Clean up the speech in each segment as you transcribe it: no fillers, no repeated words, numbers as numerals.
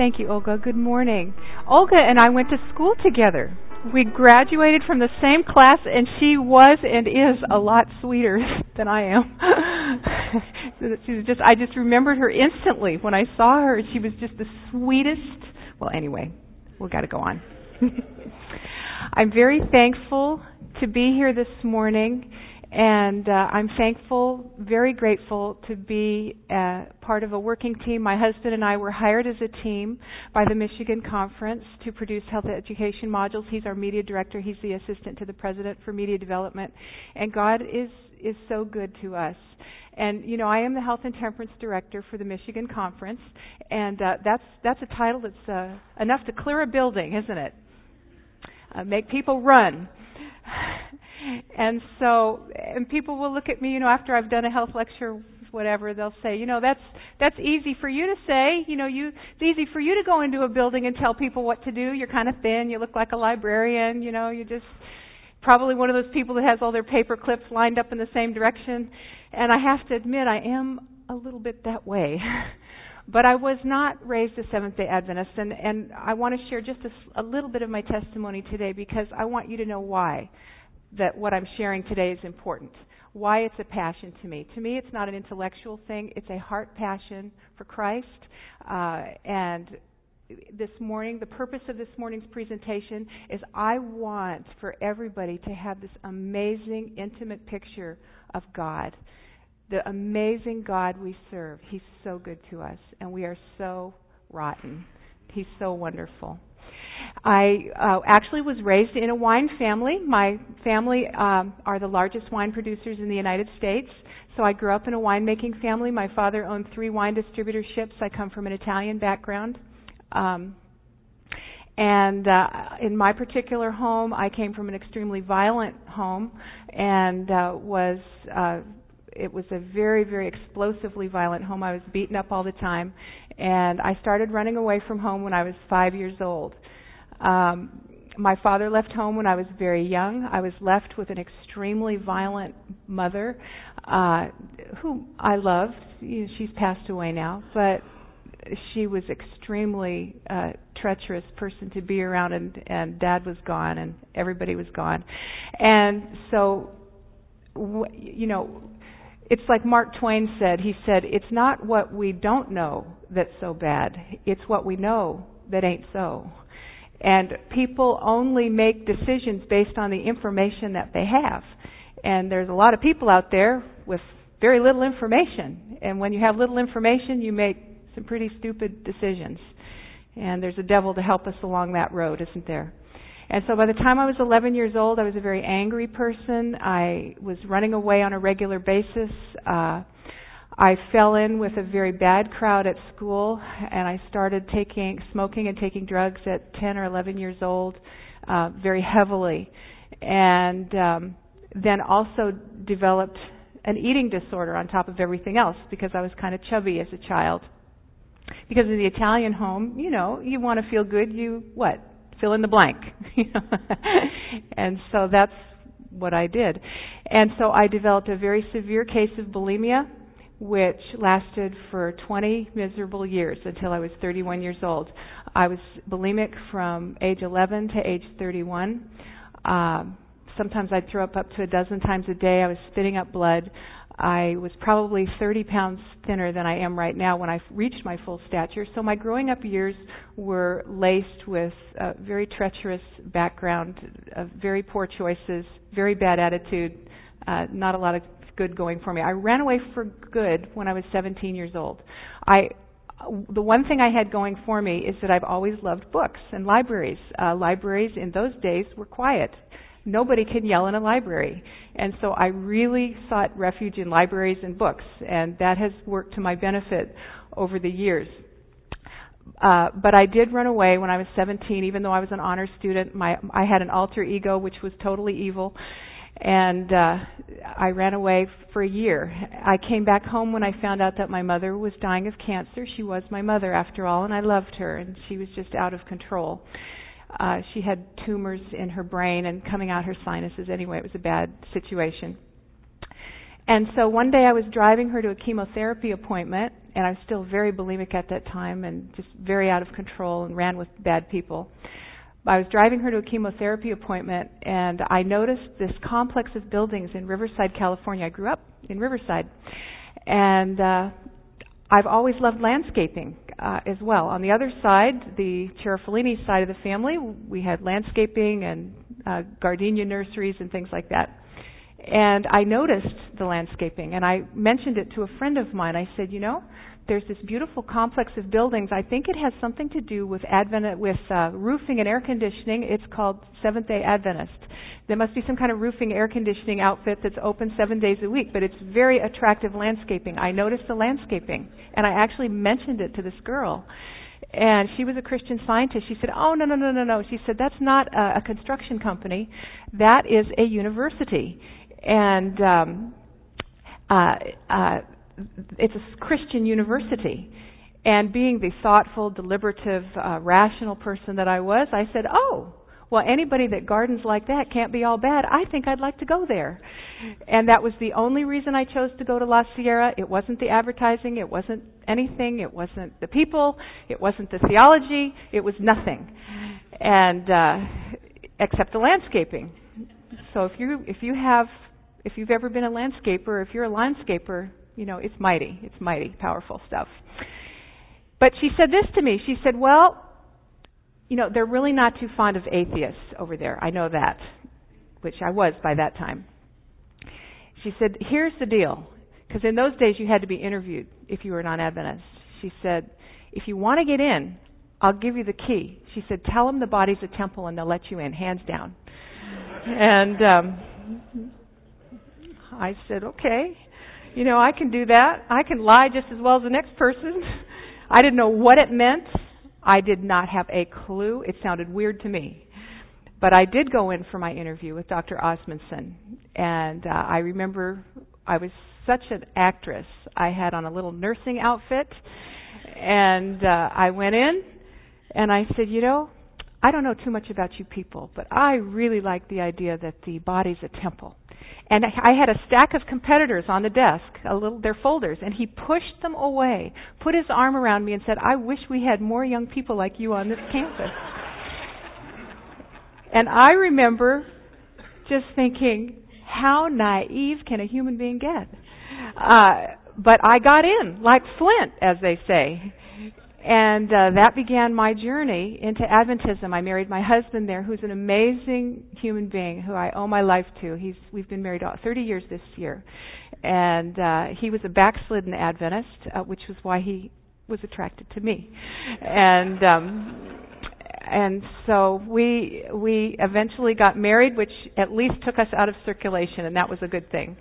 Thank you, Olga. Good morning. Olga and I went to school together. We graduated from the same class, and she was and is a lot sweeter than I am. I just remembered her instantly when I saw her. She was just the sweetest. Well, anyway, we've got to go on. I'm very thankful to be here this morning, and I'm thankful, very grateful to be part of a working team. My husband and I were hired as a team by the Michigan Conference to produce health education modules. He's our media director. He's the assistant to the president for media development. And God is so good to us. And, you know, I am the health and temperance director for the Michigan Conference, and that's a title that's enough to clear a building, isn't it? Make people run. And people will look at me, you know, after I've done a health lecture, whatever, they'll say, you know, that's easy for you to say. You know, it's easy for you to go into a building and tell people what to do. You're kind of thin. You look like a librarian. You know, you're just probably one of those people that has all their paper clips lined up in the same direction. And I have to admit, I am a little bit that way. But I was not raised a Seventh-day Adventist, and I want to share just a little bit of my testimony today because I want you to know why that what I'm sharing today is important, why it's a passion to me. To me, it's not an intellectual thing. It's a heart passion for Christ. And this morning, the purpose of this morning's presentation is I want for everybody to have this amazing, intimate picture of God. The amazing God we serve. He's so good to us, and we are so rotten. He's so wonderful. I actually was raised in a wine family. My family are the largest wine producers in the United States, so I grew up in a winemaking family. My father owned 3 wine distributorships. I come from an Italian background. And in my particular home, I came from an extremely violent home and it was a very, very explosively violent home. I was beaten up all the time, and I started running away from home when I was 5 years old. My father left home when I was very young. I was left with an extremely violent mother, who I loved. You know, she's passed away now, but she was extremely treacherous person to be around, and Dad was gone, and everybody was gone. And so, you know, it's like Mark Twain said. He said, it's not what we don't know that's so bad. It's what we know that ain't so. And people only make decisions based on the information that they have. And there's a lot of people out there with very little information. And when you have little information, you make some pretty stupid decisions. And there's a devil to help us along that road, isn't there? And so by the time I was 11 years old, I was a very angry person. I was running away on a regular basis. I fell in with a very bad crowd at school, and I started smoking and taking drugs at 10 or 11 years old, very heavily. And then also developed an eating disorder on top of everything else because I was kind of chubby as a child. Because in the Italian home, you know, you want to feel good, fill in the blank. And so that's what I did. And so I developed a very severe case of bulimia, which lasted for 20 miserable years until I was 31 years old. I was bulimic from age 11 to age 31. Sometimes I'd throw up to a dozen times a day. I was spitting up blood. I was probably 30 pounds thinner than I am right now when I reached my full stature. So my growing up years were laced with a very treacherous background, very poor choices, very bad attitude, not a lot of good going for me. I ran away for good when I was 17 years old. The one thing I had going for me is that I've always loved books and libraries. Libraries in those days were quiet. Nobody can yell in a library. And so I really sought refuge in libraries and books, and that has worked to my benefit over the years. But I did run away when I was 17, even though I was an honor student. I had an alter ego, which was totally evil, and I ran away for a year. I came back home when I found out that my mother was dying of cancer. She was my mother, after all, and I loved her, and she was just out of control. She had tumors in her brain and coming out her sinuses. Anyway, it was a bad situation. And so one day I was driving her to a chemotherapy appointment, and I was still very bulimic at that time and just very out of control and ran with bad people. I was driving her to a chemotherapy appointment, and I noticed this complex of buildings in Riverside, California. I grew up in Riverside. And I've always loved landscaping as well. On the other side, the Cerafellini side of the family, we had landscaping and gardenia nurseries and things like that. And I noticed the landscaping, and I mentioned it to a friend of mine. I said, there's this beautiful complex of buildings. I think it has something to do with roofing and air conditioning. It's called Seventh-day Adventist. There must be some kind of roofing air conditioning outfit that's open 7 days a week, but it's very attractive landscaping. I noticed the landscaping, and I actually mentioned it to this girl. And she was a Christian Scientist. She said, oh, no. She said, that's not a construction company. That is a university. And it's a Christian university. And being the thoughtful, deliberative, rational person that I was, I said, oh, well, anybody that gardens like that can't be all bad. I think I'd like to go there. And that was the only reason I chose to go to La Sierra. It wasn't the advertising. It wasn't anything. It wasn't the people. It wasn't the theology. It was nothing. And except the landscaping. So if you've ever been a landscaper, if you're a landscaper, it's mighty powerful stuff. But she said this to me. She said, well, they're really not too fond of atheists over there. I know that, which I was by that time. She said, here's the deal. Because in those days you had to be interviewed if you were a non-Adventist. She said, if you want to get in, I'll give you the key. She said, tell them the body's a temple and they'll let you in, hands down. And I said, okay. I can do that. I can lie just as well as the next person. I didn't know what it meant. I did not have a clue. It sounded weird to me. But I did go in for my interview with Dr. Osmundson. And I remember I was such an actress. I had on a little nursing outfit. And I went in and I said, I don't know too much about you people, but I really like the idea that the body's a temple. And I had a stack of competitors on the desk, their folders, and he pushed them away, put his arm around me and said, I wish we had more young people like you on this campus. And I remember just thinking, how naive can a human being get? But I got in, like Flint, as they say. And that began my journey into Adventism. I married my husband there, who's an amazing human being who I owe my life to. We've been married 30 years this year. And he was a backslidden Adventist, which was why he was attracted to me. And so we eventually got married, which at least took us out of circulation, and that was a good thing.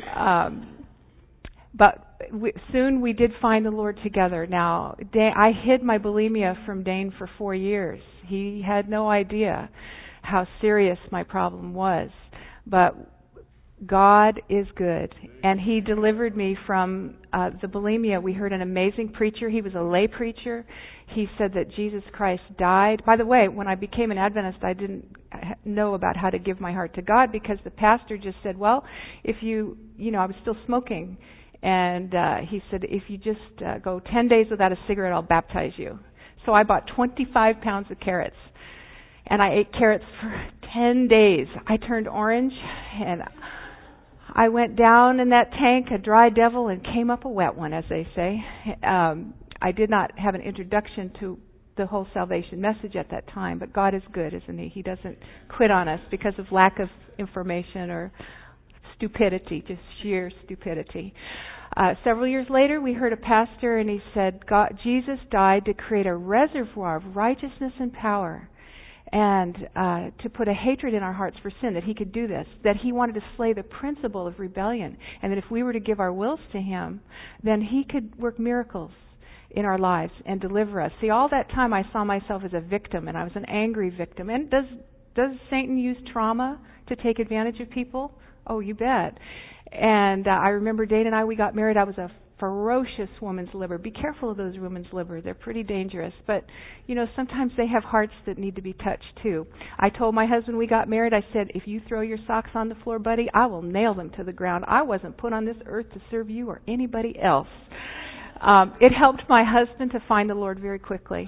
But soon we did find the Lord together. Now, I hid my bulimia from Dane for 4 years. He had no idea how serious my problem was. But God is good, and He delivered me from the bulimia. We heard an amazing preacher. He was a lay preacher. He said that Jesus Christ died. By the way, when I became an Adventist, I didn't know about how to give my heart to God because the pastor just said, well, if I was still smoking. And he said, if you just go 10 days without a cigarette, I'll baptize you. So I bought 25 pounds of carrots. And I ate carrots for 10 days. I turned orange, and I went down in that tank, a dry devil, and came up a wet one, as they say. I did not have an introduction to the whole salvation message at that time, but God is good, isn't He? He doesn't quit on us because of lack of information or stupidity, just sheer stupidity. Several years later, we heard a pastor, and he said, Jesus died to create a reservoir of righteousness and power, and to put a hatred in our hearts for sin, that He could do this, that He wanted to slay the principle of rebellion, and that if we were to give our wills to Him, then He could work miracles in our lives and deliver us. See, all that time I saw myself as a victim, and I was an angry victim. And does Satan use trauma to take advantage of people? Oh, you bet. And I remember Dane and we got married. I was a ferocious woman's liver. Be careful of those women's liver. They're pretty dangerous. But, sometimes they have hearts that need to be touched too. I told my husband we got married, I said, if you throw your socks on the floor, buddy, I will nail them to the ground. I wasn't put on this earth to serve you or anybody else. It helped my husband to find the Lord very quickly.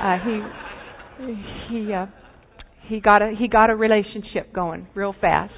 He got a relationship going real fast.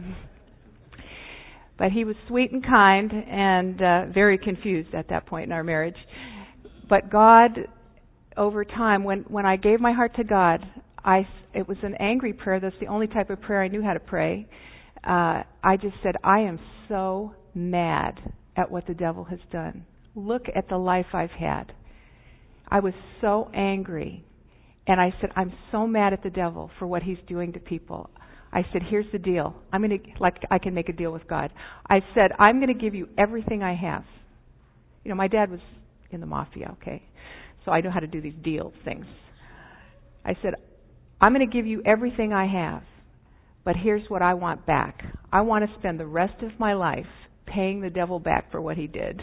But he was sweet and kind and very confused at that point in our marriage. But God, over time, when I gave my heart to God, it was an angry prayer. That's the only type of prayer I knew how to pray. I just said, I am so mad at what the devil has done. Look at the life I've had. I was so angry. And I said, I'm so mad at the devil for what he's doing to people. I said, here's the deal. I can make a deal with God. I said, I'm going to give you everything I have. My dad was in the mafia, okay? So I know how to do these deal things. I said, I'm going to give you everything I have, but here's what I want back. I want to spend the rest of my life paying the devil back for what he did.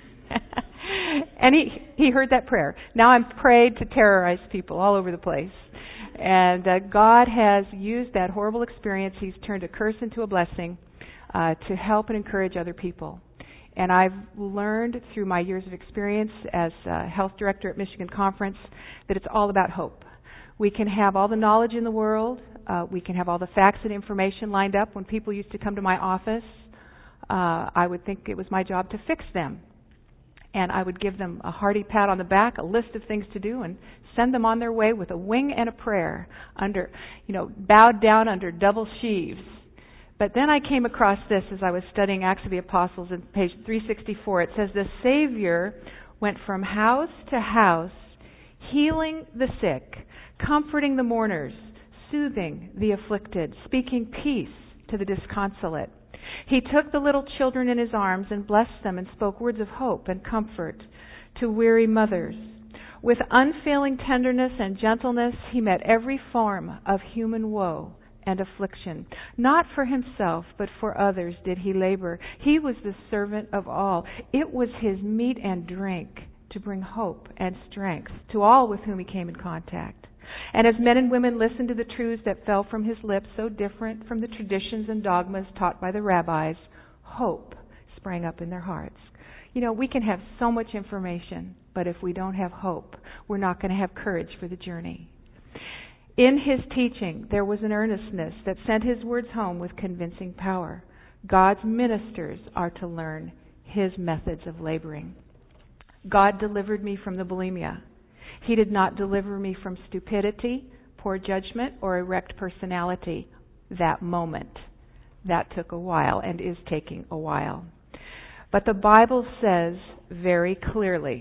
And he heard that prayer. Now I'm prayed to terrorize people all over the place. And God has used that horrible experience. He's turned a curse into a blessing to help and encourage other people. And I've learned through my years of experience as health director at Michigan Conference that it's all about hope. We can have all the knowledge in the world. We can have all the facts and information lined up. When people used to come to my office, I would think it was my job to fix them. And I would give them a hearty pat on the back, a list of things to do, and send them on their way with a wing and a prayer, bowed down under double sheaves. But then I came across this as I was studying Acts of the Apostles in page 364. It says, the Savior went from house to house, healing the sick, comforting the mourners, soothing the afflicted, speaking peace to the disconsolate. He took the little children in his arms and blessed them and spoke words of hope and comfort to weary mothers. With unfailing tenderness and gentleness, he met every form of human woe and affliction. Not for himself, but for others did he labor. He was the servant of all. It was his meat and drink to bring hope and strength to all with whom he came in contact. And as men and women listened to the truths that fell from his lips, so different from the traditions and dogmas taught by the rabbis, hope sprang up in their hearts. We can have so much information, but if we don't have hope, we're not going to have courage for the journey. In his teaching, there was an earnestness that sent his words home with convincing power. God's ministers are to learn his methods of laboring. God delivered me from the bulimia. He did not deliver me from stupidity, poor judgment, or erect personality that moment. That took a while and is taking a while. But the Bible says very clearly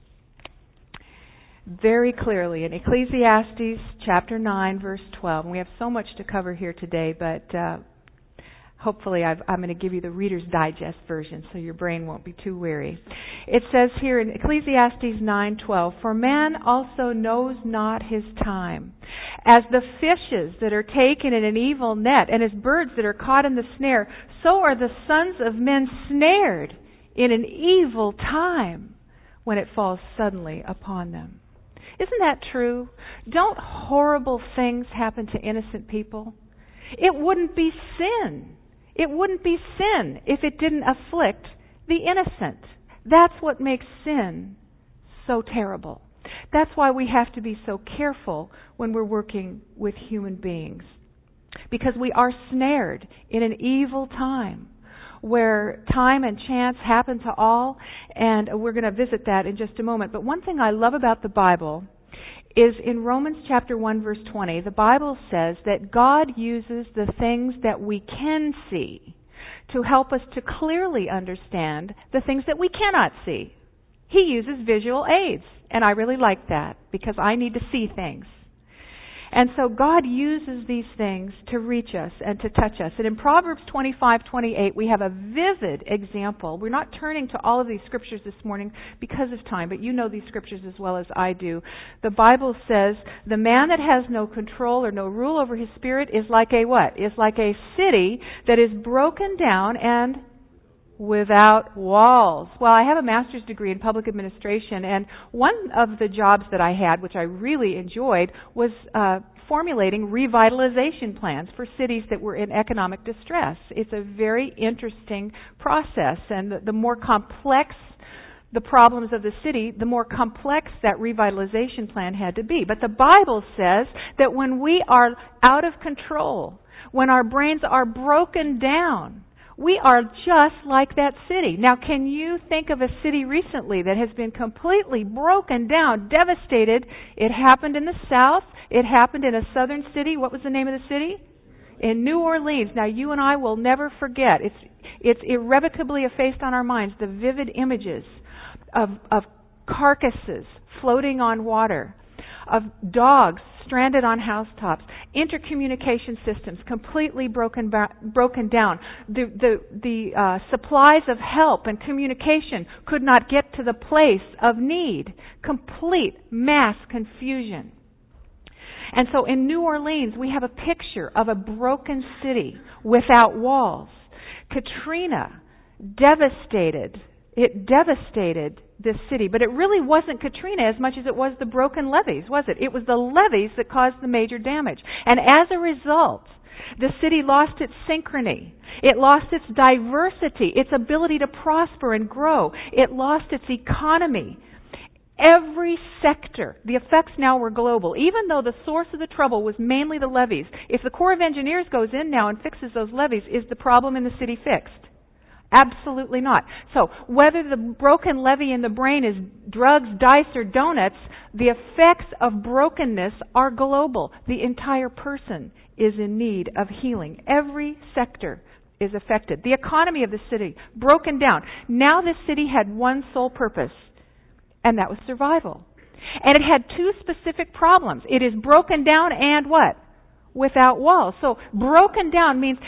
in Ecclesiastes chapter 9, verse 12, and we have so much to cover here today, but hopefully I'm going to give you the Reader's Digest version so your brain won't be too weary. It says here in Ecclesiastes 9:12, for man also knows not his time. As the fishes that are taken in an evil net, and as birds that are caught in the snare, so are the sons of men snared in an evil time when it falls suddenly upon them. Isn't that true? Don't horrible things happen to innocent people? It wouldn't be sin. It wouldn't be sin if it didn't afflict the innocent. That's what makes sin so terrible. That's why we have to be so careful when we're working with human beings. Because we are snared in an evil time where time and chance happen to all, and we're going to visit that in just a moment. But one thing I love about the Bible is in Romans chapter 1, verse 20, the Bible says that God uses the things that we can see to help us to clearly understand the things that we cannot see. He uses visual aids, and I really like that because I need to see things. And so God uses these things to reach us and to touch us. And in Proverbs 25:28, we have a vivid example. We're not turning to all of these scriptures this morning because of time, but you know these scriptures as well as I do. The Bible says, the man that has no control or no rule over his spirit is like a what? Is like a city that is broken down and without walls. Well, I have a master's degree in public administration, and one of the jobs that I had, which I really enjoyed, was formulating revitalization plans for cities that were in economic distress. It's a very interesting process, and the more complex the problems of the city, the more complex that revitalization plan had to be. But the Bible says that when we are out of control, when our brains are broken down, we are just like that city. Now, can you think of a city recently that has been completely broken down, devastated? It happened in the South. It happened in a southern city. What was the name of the city? In New Orleans. Now, you and I will never forget. It's irrevocably effaced on our minds, the vivid images of carcasses floating on water, of dogs stranded on housetops, intercommunication systems completely broken down. The supplies of help and communication could not get to the place of need. Complete mass confusion. And so in New Orleans, we have a picture of a broken city without walls. Katrina devastated this city. But it really wasn't Katrina as much as it was the broken levees, was it? It was the levees that caused the major damage. And as a result, the city lost its synchrony. It lost its diversity, its ability to prosper and grow. It lost its economy. Every sector, the effects now were global. Even though the source of the trouble was mainly the levees, if the Corps of Engineers goes in now and fixes those levees, is the problem in the city fixed? Absolutely not. So whether the broken levee in the brain is drugs, dice, or donuts, the effects of brokenness are global. The entire person is in need of healing. Every sector is affected. The economy of the city, broken down. Now this city had one sole purpose, and that was survival. And it had two specific problems. It is broken down and what? Without walls. So broken down means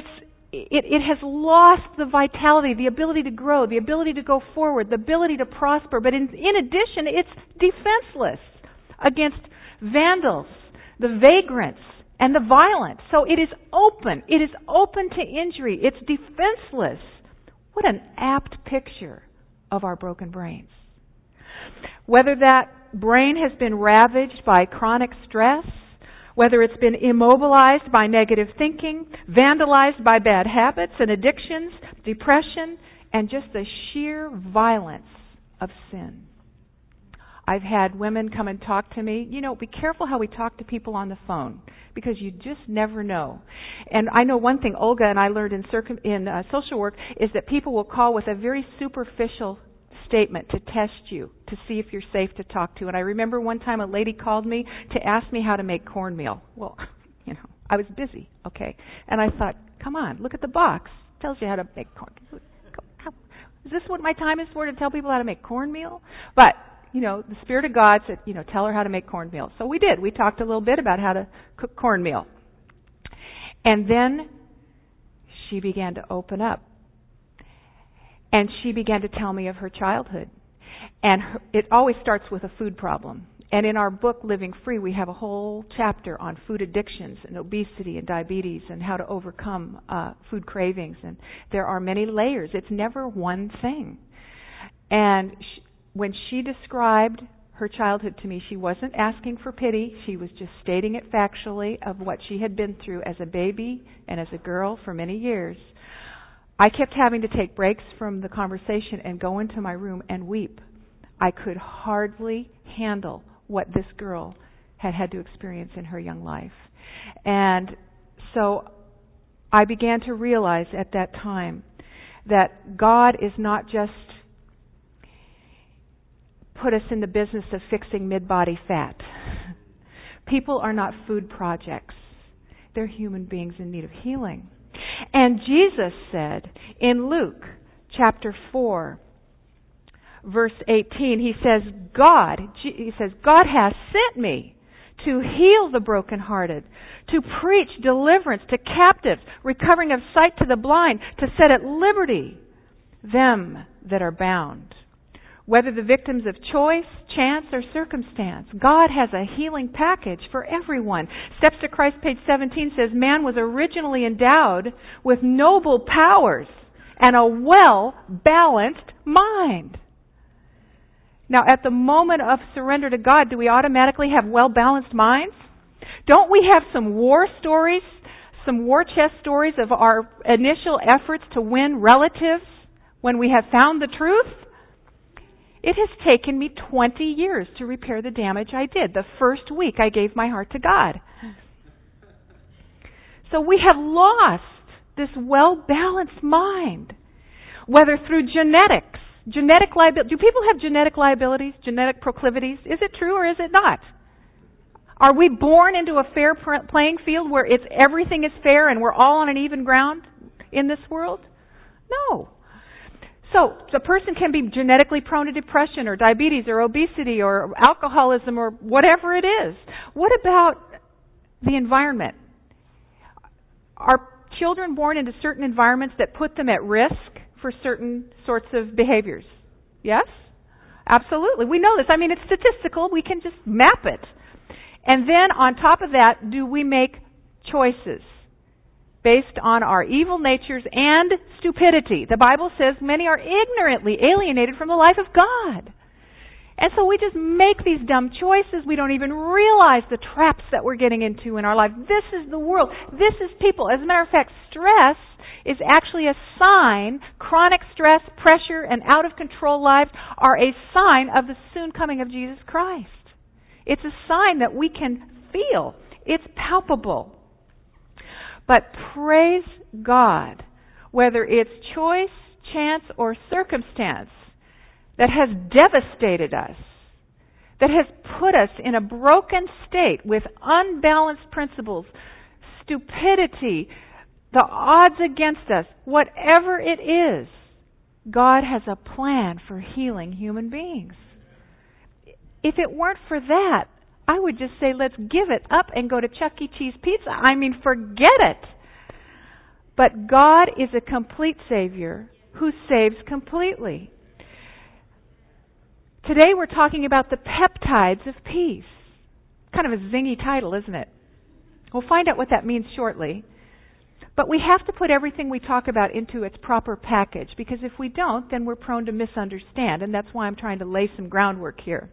it has lost the vitality, the ability to grow, the ability to go forward, the ability to prosper. But in addition, it's defenseless against vandals, the vagrants, and the violent. So it is open. It is open to injury. It's defenseless. What an apt picture of our broken brains. Whether that brain has been ravaged by chronic stress, whether it's been immobilized by negative thinking, vandalized by bad habits and addictions, depression, and just the sheer violence of sin. I've had women come and talk to me. You know, be careful how we talk to people on the phone, because you just never know. And I know one thing Olga and I learned in social work is that people will call with a very superficial statement to test you, to see if you're safe to talk to. And I remember one time a lady called me to ask me how to make cornmeal. Well, I was busy, okay? And I thought, come on, look at the box. It tells you how to make cornmeal. Is this what my time is for, to tell people how to make cornmeal? But, the Spirit of God said, tell her how to make cornmeal. So we did. We talked a little bit about how to cook cornmeal. And then she began to open up. And she began to tell me of her childhood. And it always starts with a food problem. And in our book, Living Free, we have a whole chapter on food addictions and obesity and diabetes and how to overcome food cravings. And there are many layers. It's never one thing. And when she described her childhood to me, she wasn't asking for pity. She was just stating it factually of what she had been through as a baby and as a girl for many years. I kept having to take breaks from the conversation and go into my room and weep. I could hardly handle what this girl had had to experience in her young life. And so I began to realize at that time that God is not just put us in the business of fixing mid-body fat. People are not food projects. They're human beings in need of healing. And Jesus said in Luke chapter 4, verse 18, he says, God has sent me to heal the brokenhearted, to preach deliverance to captives, recovering of sight to the blind, to set at liberty them that are bound. Whether the victims of choice, chance, or circumstance, God has a healing package for everyone. Steps to Christ, page 17, says, man was originally endowed with noble powers and a well-balanced mind. Now, at the moment of surrender to God, do we automatically have well-balanced minds? Don't we have some war stories, some war chest stories of our initial efforts to win relatives when we have found the truth? It has taken me 20 years to repair the damage I did the first week I gave my heart to God. So we have lost this well-balanced mind, whether through genetics, genetic liability. Do people have genetic liabilities, genetic proclivities? Is it true or is it not? Are we born into a fair playing field where everything is fair and we're all on an even ground in this world? No. So a person can be genetically prone to depression or diabetes or obesity or alcoholism or whatever it is. What about the environment? Are children born into certain environments that put them at risk for certain sorts of behaviors? Yes? Absolutely. We know this. I mean, it's statistical. We can just map it. And then on top of that, do we make choices based on our evil natures and stupidity? The Bible says many are ignorantly alienated from the life of God. And so we just make these dumb choices. We don't even realize the traps that we're getting into in our life. This is the world. This is people. As a matter of fact, stress is actually a sign. Chronic stress, pressure, and out-of-control lives are a sign of the soon coming of Jesus Christ. It's a sign that we can feel. It's palpable. But praise God, whether it's choice, chance, or circumstance that has devastated us, that has put us in a broken state with unbalanced principles, stupidity, the odds against us, whatever it is, God has a plan for healing human beings. If it weren't for that, I would just say, let's give it up and go to Chuck E. Cheese Pizza. I mean, forget it. But God is a complete Savior who saves completely. Today we're talking about the peptides of peace. Kind of a zingy title, isn't it? We'll find out what that means shortly. But we have to put everything we talk about into its proper package, because if we don't, then we're prone to misunderstand, and that's why I'm trying to lay some groundwork here.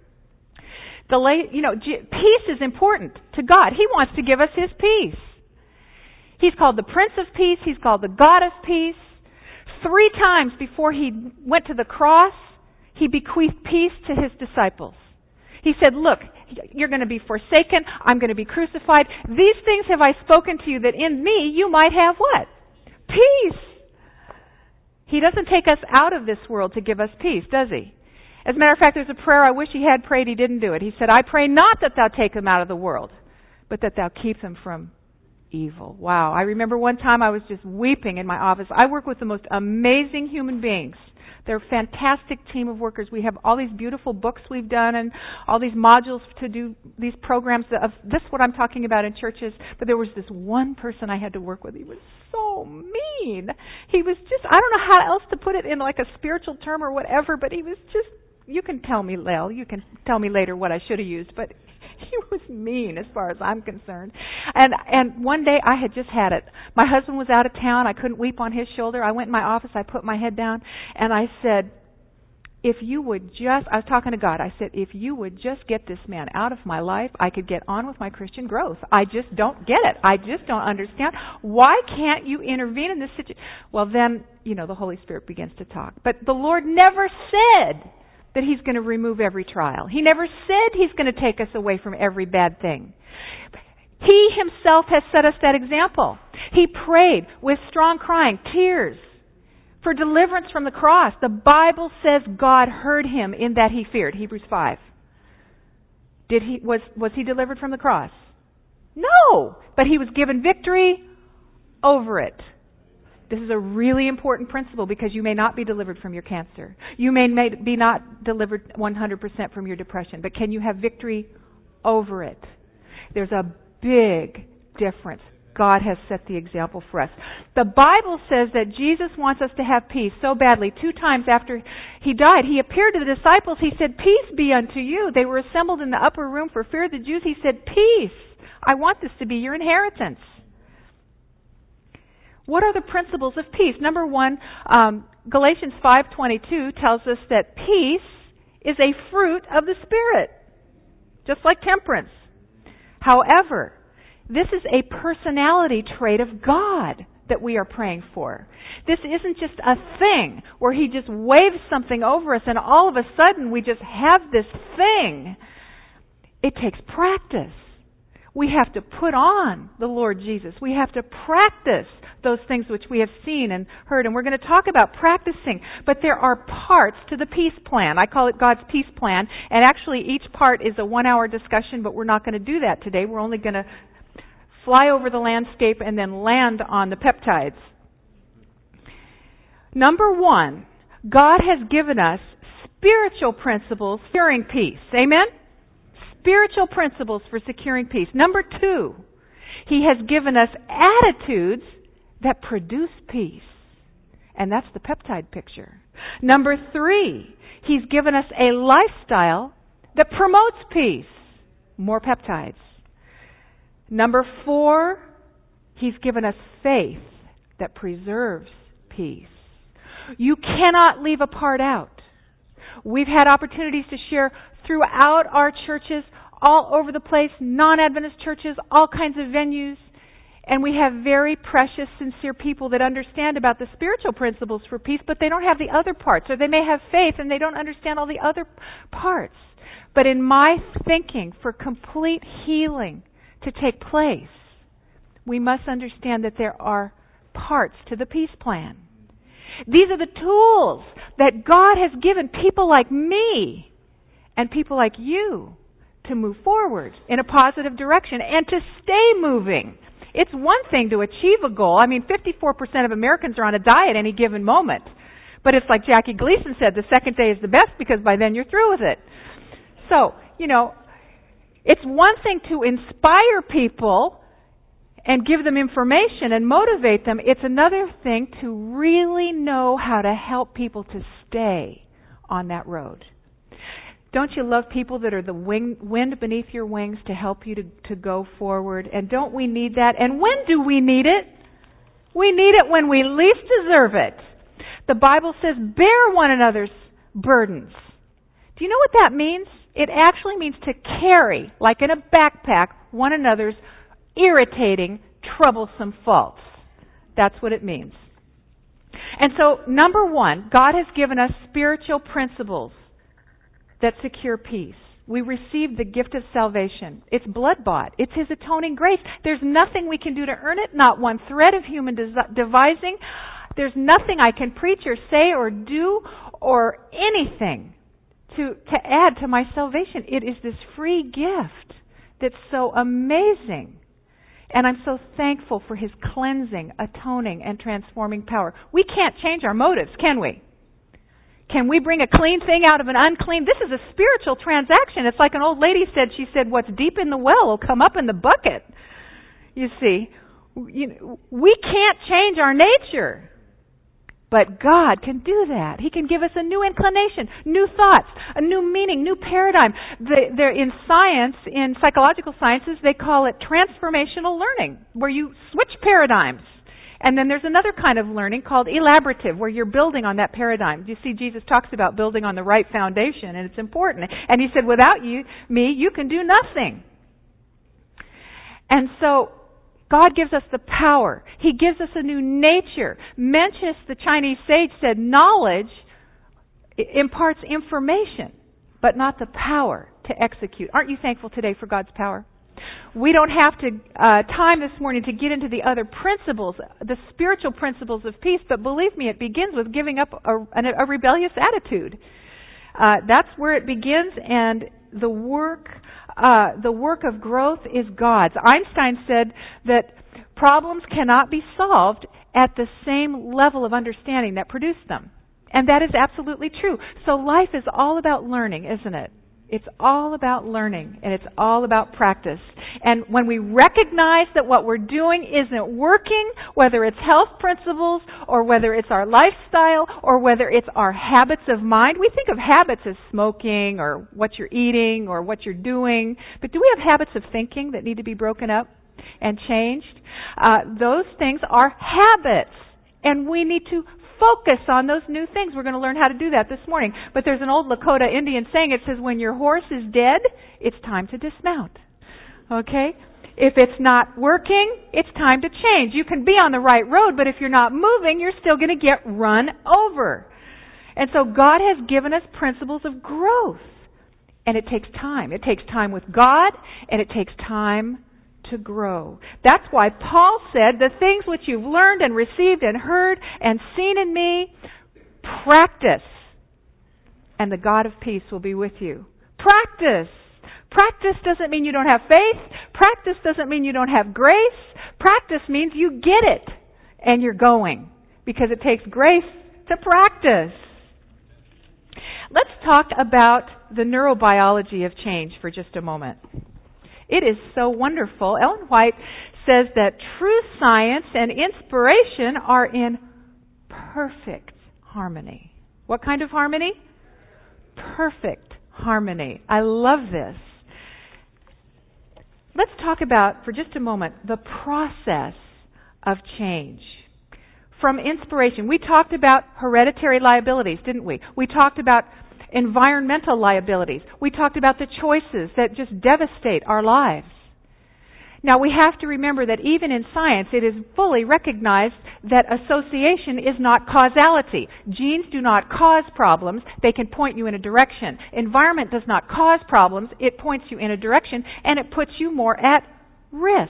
Peace is important to God. He wants to give us His peace. He's called the Prince of Peace. He's called the God of Peace. 3 times before He went to the cross, He bequeathed peace to His disciples. He said, look, you're going to be forsaken. I'm going to be crucified. These things have I spoken to you, that in me you might have what? Peace. He doesn't take us out of this world to give us peace, does He? As a matter of fact, there's a prayer I wish He had prayed. He didn't do it. He said, I pray not that thou take them out of the world, but that thou keep them from evil. Wow. I remember one time I was just weeping in my office. I work with the most amazing human beings. They're a fantastic team of workers. We have all these beautiful books we've done and all these modules to do these programs of this, what I'm talking about in churches. But there was this one person I had to work with. He was so mean. He was just, I don't know how else to put it in like a spiritual term or whatever, but he was just, you can tell me, Lel, you can tell me later what I should have used, but he was mean as far as I'm concerned. And one day I had just had it. My husband was out of town. I couldn't weep on his shoulder. I went in my office. I put my head down and I said, if you would just, I was talking to God. I said, if you would just get this man out of my life, I could get on with my Christian growth. I just don't get it. I just don't understand. Why can't you intervene in this situation? Well, then, the Holy Spirit begins to talk. But the Lord never said that He's going to remove every trial. He never said He's going to take us away from every bad thing. He Himself has set us that example. He prayed with strong crying, tears, for deliverance from the cross. The Bible says God heard Him in that He feared. Hebrews 5. Was He delivered from the cross? No! But He was given victory over it. This is a really important principle because you may not be delivered from your cancer. You may be not delivered 100% from your depression, but can you have victory over it? There's a big difference. God has set the example for us. The Bible says that Jesus wants us to have peace so badly. 2 times after He died, He appeared to the disciples. He said, peace be unto you. They were assembled in the upper room for fear of the Jews. He said, peace. I want this to be your inheritance. What are the principles of peace? Number one, Galatians 5:22 tells us that peace is a fruit of the Spirit, just like temperance. However, this is a personality trait of God that we are praying for. This isn't just a thing where He just waves something over us and all of a sudden we just have this thing. It takes practice. We have to put on the Lord Jesus. We have to practice those things which we have seen and heard. And we're going to talk about practicing. But there are parts to the peace plan. I call it God's peace plan. And actually each part is a 1-hour discussion, but we're not going to do that today. We're only going to fly over the landscape and then land on the peptides. Number one, God has given us spiritual principles for securing peace. Amen? Spiritual principles for securing peace. Number two, He has given us attitudes that produce peace. And that's the peptide picture. Number three, He's given us a lifestyle that promotes peace. More peptides. Number four, He's given us faith that preserves peace. You cannot leave a part out. We've had opportunities to share throughout our churches, all over the place, non-Adventist churches, all kinds of venues. And we have very precious, sincere people that understand about the spiritual principles for peace, but they don't have the other parts. Or they may have faith and they don't understand all the other parts. But in my thinking, for complete healing to take place, we must understand that there are parts to the peace plan. These are the tools that God has given people like me and people like you to move forward in a positive direction and to stay moving. It's one thing to achieve a goal. I mean, 54% of Americans are on a diet at any given moment. But it's like Jackie Gleason said, the second day is the best because by then you're through with it. So, it's one thing to inspire people and give them information and motivate them. It's another thing to really know how to help people to stay on that road. Don't you love people that are the wind beneath your wings to help you to go forward? And don't we need that? And when do we need it? We need it when we least deserve it. The Bible says, bear one another's burdens. Do you know what that means? It actually means to carry, like in a backpack, one another's irritating, troublesome faults. That's what it means. And so, number one, God has given us spiritual principles that secure peace. We receive the gift of salvation. It's blood-bought. It's His atoning grace. There's nothing we can do to earn it, not one thread of human devising. There's nothing I can preach or say or do or anything to add to my salvation. It is this free gift that's so amazing. And I'm so thankful for His cleansing, atoning, and transforming power. We can't change our motives, can we? Can we bring a clean thing out of an unclean? This is a spiritual transaction. It's like an old lady said. She said, what's deep in the well will come up in the bucket. You see, we can't change our nature. But God can do that. He can give us a new inclination, new thoughts, a new meaning, new paradigm. They're in science, in psychological sciences, they call it transformational learning, where you switch paradigms. And then there's another kind of learning called elaborative, where you're building on that paradigm. You see, Jesus talks about building on the right foundation, and it's important. And He said, without me, you can do nothing. And so, God gives us the power. He gives us a new nature. Mencius, the Chinese sage, said knowledge imparts information, but not the power to execute. Aren't you thankful today for God's power? We don't have to time this morning to get into the other principles, the spiritual principles of peace, but believe me, it begins with giving up a rebellious attitude. That's where it begins, and the work of growth is God's. Einstein said that problems cannot be solved at the same level of understanding that produced them. And that is absolutely true. So life is all about learning, isn't it? It's all about learning, and it's all about practice. And when we recognize that what we're doing isn't working, whether it's health principles or whether it's our lifestyle or whether it's our habits of mind, we think of habits as smoking or what you're eating or what you're doing. But do we have habits of thinking that need to be broken up? and changed. Those things are habits, and we need to focus on those new things. We're going to learn how to do that this morning. But there's an old Lakota Indian saying, it says, when your horse is dead, it's time to dismount. Okay? If it's not working, it's time to change. You can be on the right road, but if you're not moving, you're still going to get run over. And so God has given us principles of growth. And it takes time. It takes time with God, and it takes time to grow. That's why Paul said, the things which you've learned and received and heard and seen in me, practice, and the God of peace will be with you. Practice. Practice doesn't mean you don't have faith. Practice doesn't mean you don't have grace. Practice means you get it, and you're going, because it takes grace to practice. Let's talk about the neurobiology of change for just a moment. It is so wonderful. Ellen White says that true science and inspiration are in perfect harmony. What kind of harmony? Perfect harmony. I love this. Let's talk about, for just a moment, the process of change. From inspiration, we talked about hereditary liabilities, didn't we? We talked about environmental liabilities. We talked about the choices that just devastate our lives. Now, we have to remember that even in science, it is fully recognized that association is not causality. Genes do not cause problems. They can point you in a direction. Environment does not cause problems. It points you in a direction, and it puts you more at risk.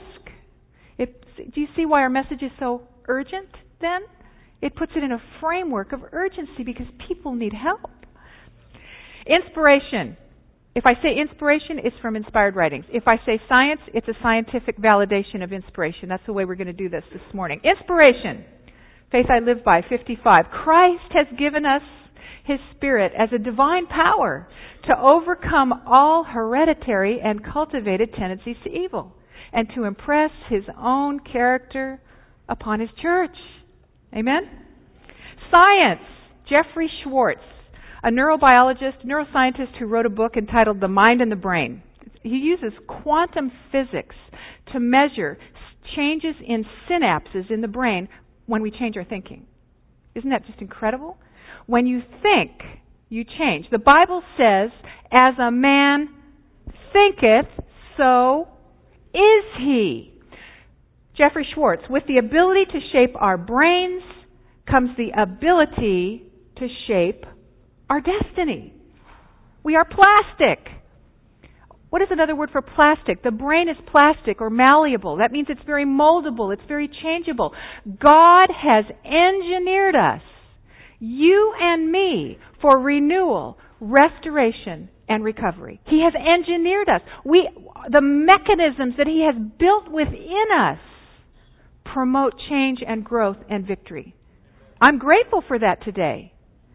Do you see why our message is so urgent then? It puts it in a framework of urgency because people need help. Inspiration. If I say inspiration, it's from inspired writings. If I say science, it's a scientific validation of inspiration. That's the way we're going to do this morning. Inspiration. Faith I Live By, 55. Christ has given us His Spirit as a divine power to overcome all hereditary and cultivated tendencies to evil and to impress His own character upon His church. Amen? Science. Jeffrey Schwartz, a neurobiologist, neuroscientist who wrote a book entitled The Mind and the Brain. He uses quantum physics to measure changes in synapses in the brain when we change our thinking. Isn't that just incredible? When you think, you change. The Bible says, as a man thinketh, so is he. Jeffrey Schwartz, with the ability to shape our brains comes the ability to shape our destiny. We are plastic. What is another word for plastic? The brain is plastic or malleable. That means it's very moldable. It's very changeable. God has engineered us, you and me, for renewal, restoration, and recovery. He has engineered us. The mechanisms that He has built within us promote change and growth and victory. I'm grateful for that today,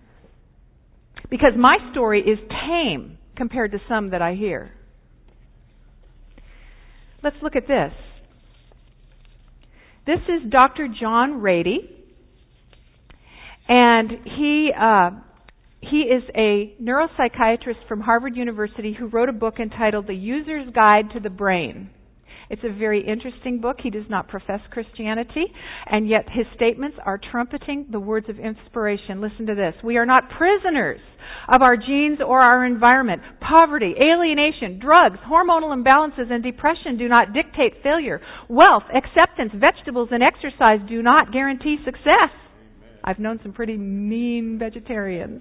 because my story is tame compared to some that I hear. Let's look at this. This is Dr. John Rady, and he is a neuropsychiatrist from Harvard University who wrote a book entitled The User's Guide to the Brain. It's a very interesting book. He does not profess Christianity, and yet his statements are trumpeting the words of inspiration. Listen to this. We are not prisoners of our genes or our environment. Poverty, alienation, drugs, hormonal imbalances, and depression do not dictate failure. Wealth, acceptance, vegetables, and exercise do not guarantee success. Amen. I've known some pretty mean vegetarians.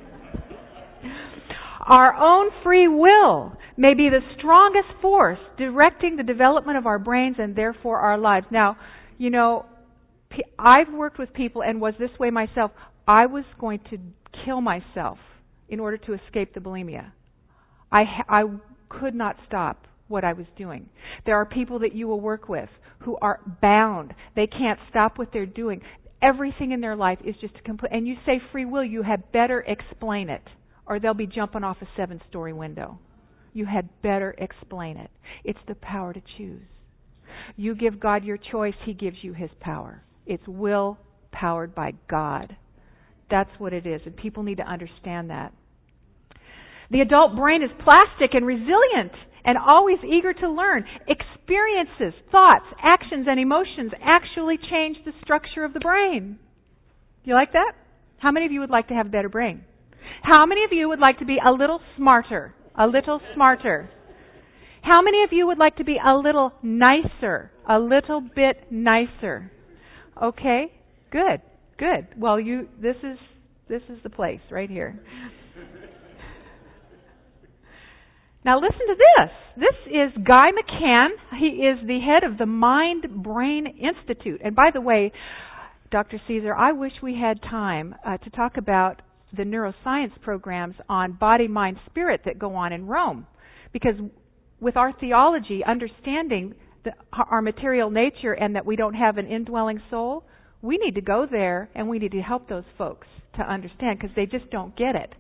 Our own free will may be the strongest force directing the development of our brains and therefore our lives. Now, you know, I've worked with people and was this way myself. I was going to kill myself in order to escape the bulimia. I could not stop what I was doing. There are people that you will work with who are bound. They can't stop what they're doing. Everything in their life is just a complete... And you say free will, you had better explain it, or they'll be jumping off a 7-story window. You had better explain it. It's the power to choose. You give God your choice, He gives you His power. It's will powered by God. That's what it is, and people need to understand that. The adult brain is plastic and resilient. and always eager to learn. Experiences, thoughts, actions, and emotions actually change the structure of the brain. Do you like that? How many of you would like to have a better brain? How many of you would like to be a little smarter? A little smarter. How many of you would like to be a little nicer? A little bit nicer. Okay? Good. Good. Well, this is the place right here. Now listen to this. This is Guy McCann. He is the head of the Mind Brain Institute. And by the way, Dr. Caesar, I wish we had time to talk about the neuroscience programs on body, mind, spirit that go on in Rome. Because with our theology, understanding our material nature and that we don't have an indwelling soul, we need to go there and we need to help those folks to understand because they just don't get it.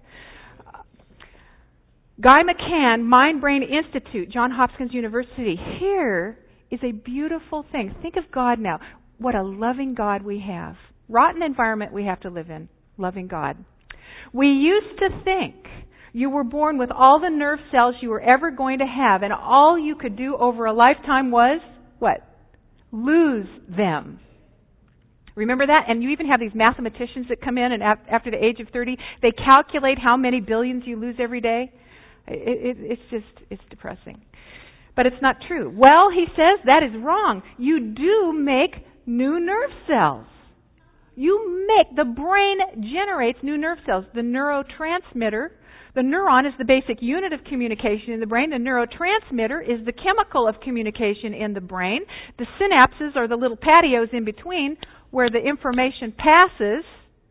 Guy McCann, Mind Brain Institute, Johns Hopkins University. Here is a beautiful thing. Think of God now. What a loving God we have. Rotten environment we have to live in. Loving God. We used to think you were born with all the nerve cells you were ever going to have, and all you could do over a lifetime was, what? Lose them. Remember that? And you even have these mathematicians that come in and after the age of 30, they calculate how many billions you lose every day. It's depressing. But it's not true. Well, he says that is wrong. You do make new nerve cells. The brain generates new nerve cells. The neurotransmitter, the neuron is the basic unit of communication in the brain. The neurotransmitter is the chemical of communication in the brain. The synapses are the little patios in between where the information passes.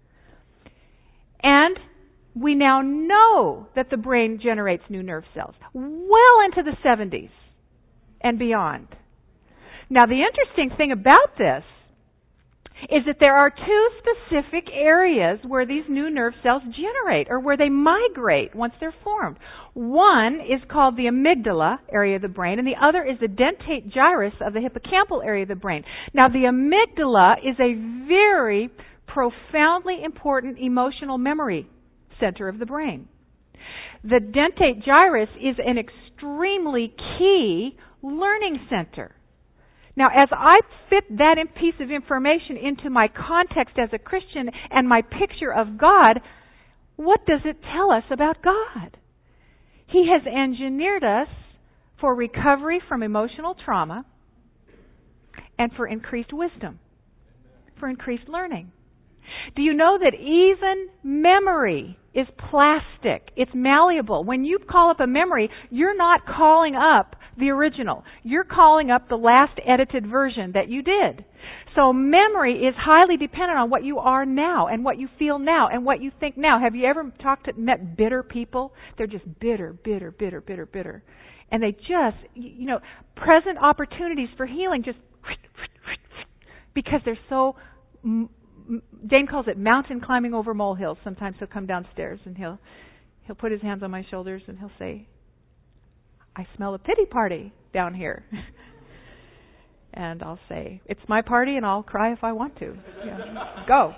And we now know that the brain generates new nerve cells well into the 70s and beyond. Now, the interesting thing about this is that there are two specific areas where these new nerve cells generate, or where they migrate once they're formed. One is called the amygdala area of the brain, and the other is the dentate gyrus of the hippocampal area of the brain. Now, the amygdala is a very profoundly important emotional memory center of the brain. The dentate gyrus is an extremely key learning center. Now, as I fit that piece of information into my context as a Christian and my picture of God, what does it tell us about God? He has engineered us for recovery from emotional trauma and for increased wisdom, for increased learning. Do you know that even memory is plastic? It's malleable. When you call up a memory, you're not calling up the original. You're calling up the last edited version that you did. So memory is highly dependent on what you are now and what you feel now and what you think now. Have you ever met bitter people? They're just bitter. And they just, present opportunities for healing just because they're so... Dane calls it mountain climbing over molehills. Sometimes he'll come downstairs and he'll put his hands on my shoulders and he'll say, I smell a pity party down here. And I'll say, it's my party and I'll cry if I want to. Yeah. Go.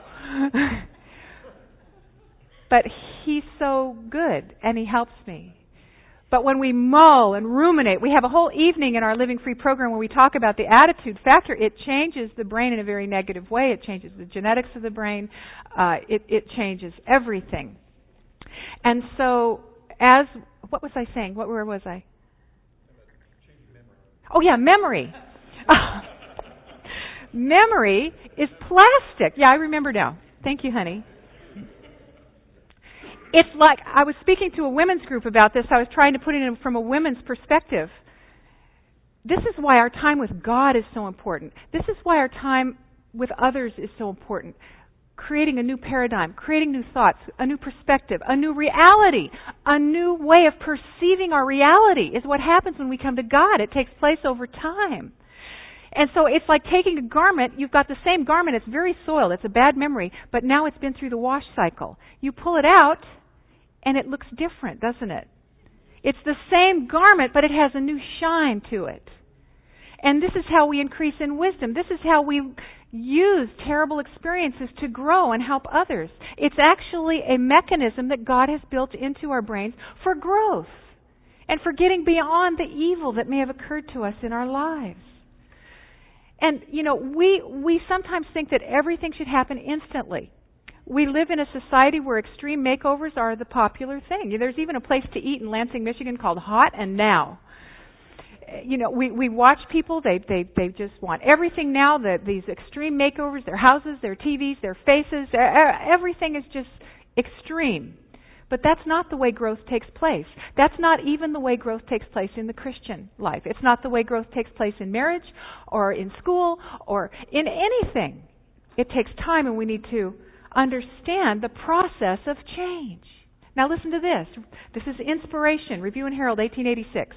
But he's so good and he helps me. But when we mull and ruminate, we have a whole evening in our Living Free program where we talk about the attitude factor. It changes the brain in a very negative way. It changes the genetics of the brain. It changes everything. And so, what was I saying? Where was I? Oh yeah, memory. Memory is plastic. Yeah, I remember now. Thank you, honey. It's like, I was speaking to a women's group about this. I was trying to put it in from a women's perspective. This is why our time with God is so important. This is why our time with others is so important. Creating a new paradigm, creating new thoughts, a new perspective, a new reality, a new way of perceiving our reality is what happens when we come to God. It takes place over time. And so it's like taking a garment. You've got the same garment. It's very soiled. It's a bad memory. But now it's been through the wash cycle. You pull it out, and it looks different, doesn't it? It's the same garment, but it has a new shine to it. And this is how we increase in wisdom. This is how we use terrible experiences to grow and help others. It's actually a mechanism that God has built into our brains for growth. and for getting beyond the evil that may have occurred to us in our lives. And, we sometimes think that everything should happen instantly. We live in a society where extreme makeovers are the popular thing. There's even a place to eat in Lansing, Michigan called Hot and Now. We watch people, they just want everything now, these extreme makeovers, their houses, their TVs, their faces, everything is just extreme. But that's not the way growth takes place. That's not even the way growth takes place in the Christian life. It's not the way growth takes place in marriage or in school or in anything. It takes time, and we need to understand the process of change. Now listen to this. This is Inspiration, Review and Herald, 1886.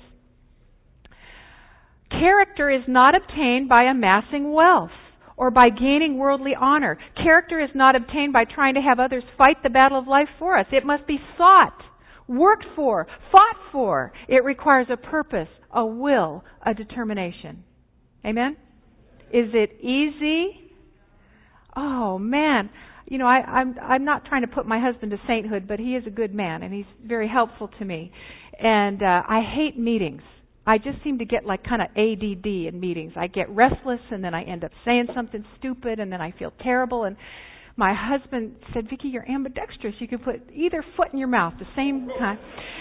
Character is not obtained by amassing wealth or by gaining worldly honor. Character is not obtained by trying to have others fight the battle of life for us. It must be sought, worked for, fought for. It requires a purpose, a will, a determination. Amen? Is it easy? Oh, man. I'm not trying to put my husband to sainthood, but he is a good man, and he's very helpful to me. And I hate meetings. I just seem to get like kind of ADD in meetings. I get restless, and then I end up saying something stupid, and then I feel terrible. And my husband said, "Vicki, you're ambidextrous. You can put either foot in your mouth at the same time."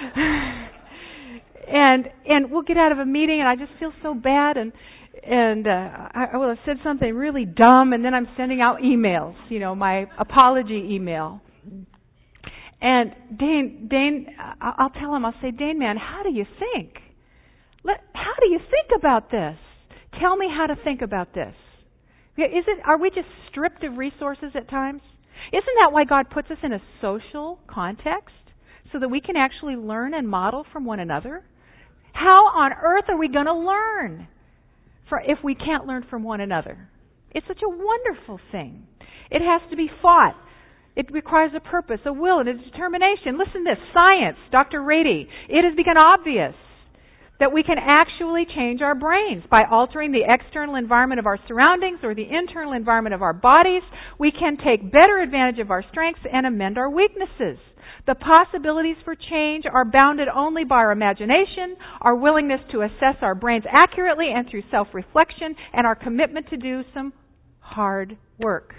and we'll get out of a meeting, and I just feel so bad, and I will have said something really dumb, and then I'm sending out emails, my apology email. And Dane, I'll tell him, I'll say, "Dane, man, how do you think? How do you think about this? Tell me how to think about this." Are we just stripped of resources at times? Isn't that why God puts us in a social context? So that we can actually learn and model from one another? How on earth are we going to learn if we can't learn from one another? It's such a wonderful thing. It has to be fought. It requires a purpose, a will, and a determination. Listen to this. Science, Dr. Rady. It has become obvious that we can actually change our brains by altering the external environment of our surroundings or the internal environment of our bodies. We can take better advantage of our strengths and amend our weaknesses. The possibilities for change are bounded only by our imagination, our willingness to assess our brains accurately and through self-reflection, and our commitment to do some hard work.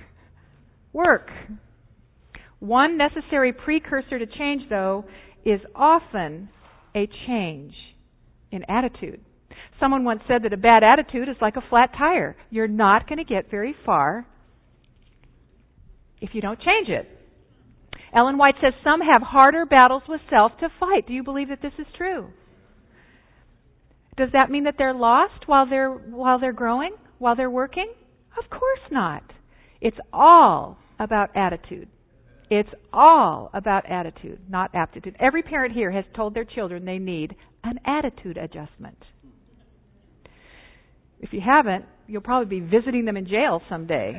One necessary precursor to change, though, is often a change in attitude. Someone once said that a bad attitude is like a flat tire. You're not going to get very far if you don't change it. Ellen White says some have harder battles with self to fight. Do you believe that this is true? Does that mean that they're lost while they're growing, while they're working? Of course not. It's all about attitude. It's all about attitude, not aptitude. Every parent here has told their children they need an attitude adjustment. If you haven't, you'll probably be visiting them in jail someday.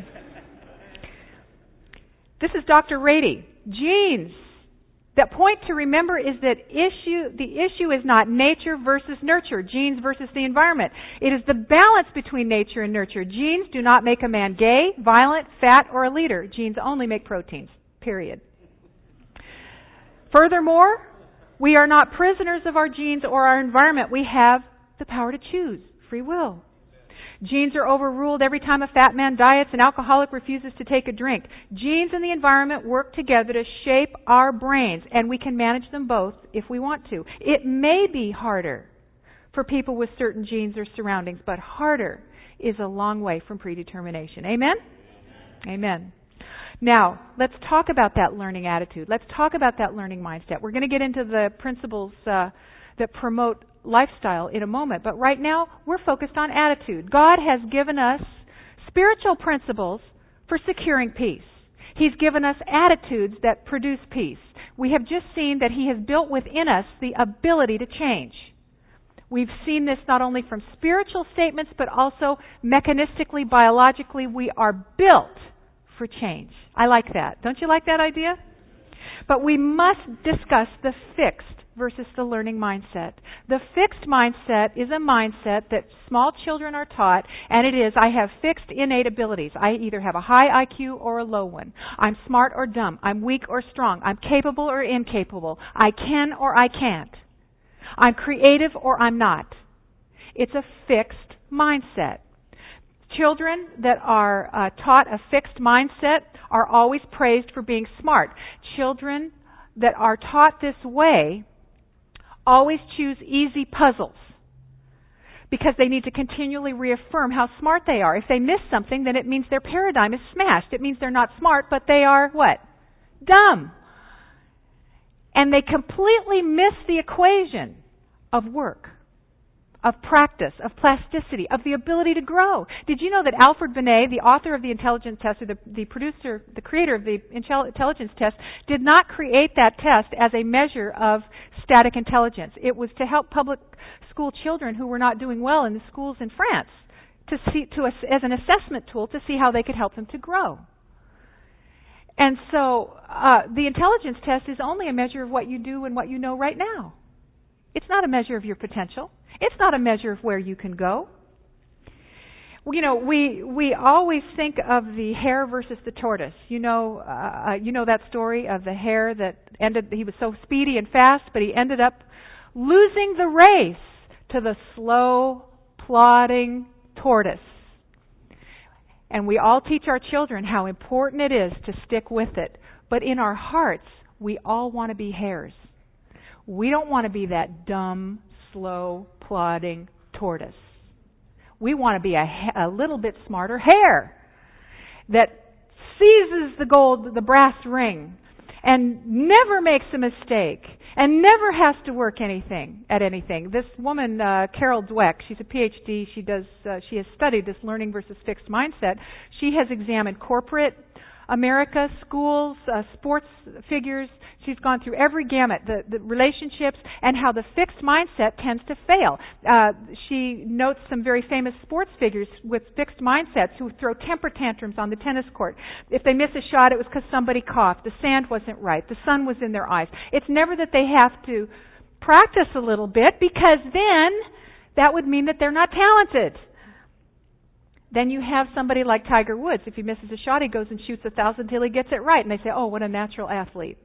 This is Dr. Rady. Genes. The point to remember is that the issue is not nature versus nurture, genes versus the environment. It is the balance between nature and nurture. Genes do not make a man gay, violent, fat, or a leader. Genes only make proteins. Period. Furthermore, we are not prisoners of our genes or our environment. We have the power to choose, free will. Genes are overruled every time a fat man diets, an alcoholic refuses to take a drink. Genes and the environment work together to shape our brains, and we can manage them both if we want to. It may be harder for people with certain genes or surroundings, but harder is a long way from predetermination. Amen? Amen. Now, let's talk about that learning attitude. Let's talk about that learning mindset. We're going to get into the principles that promote lifestyle in a moment, but right now we're focused on attitude. God has given us spiritual principles for securing peace. He's given us attitudes that produce peace. We have just seen that He has built within us the ability to change. We've seen this not only from spiritual statements, but also mechanistically, biologically, we are built for change. I like that. Don't you like that idea? But we must discuss the fixed versus the learning mindset. The fixed mindset is a mindset that small children are taught, and it is, I have fixed innate abilities. I either have a high IQ or a low one. I'm smart or dumb. I'm weak or strong. I'm capable or incapable. I can or I can't. I'm creative or I'm not. It's a fixed mindset. Children that are taught a fixed mindset are always praised for being smart. Children that are taught this way always choose easy puzzles because they need to continually reaffirm how smart they are. If they miss something, then it means their paradigm is smashed. It means they're not smart, but they are what? Dumb. And they completely miss the equation of work, of practice, of plasticity, of the ability to grow. Did you know that Alfred Binet, the author of the intelligence test, or the creator of the intelligence test, did not create that test as a measure of static intelligence. It was to help public school children who were not doing well in the schools in France as an assessment tool to see how they could help them to grow. And so the intelligence test is only a measure of what you do and what you know right now. It's not a measure of your potential. It's not a measure of where you can go. You know, we always think of the hare versus the tortoise. You know that story of the hare that he was so speedy and fast, but he ended up losing the race to the slow, plodding tortoise. And we all teach our children how important it is to stick with it. But in our hearts, we all want to be hares. We don't want to be that dumb, slow, plodding tortoise. We want to be a little bit smarter hare that seizes the brass ring and never makes a mistake and never has to work at anything. This woman, Carol Dweck, she's a PhD. She has studied this learning versus fixed mindset. She has examined corporate America, schools, sports figures. She's gone through every gamut, the relationships, and how the fixed mindset tends to fail. She notes some very famous sports figures with fixed mindsets who throw temper tantrums on the tennis court. If they miss a shot, it was because somebody coughed. The sand wasn't right. The sun was in their eyes. It's never that they have to practice a little bit, because then that would mean that they're not talented. Then you have somebody like Tiger Woods. If he misses a shot, he goes and shoots 1,000 till he gets it right. And they say, oh, what a natural athlete.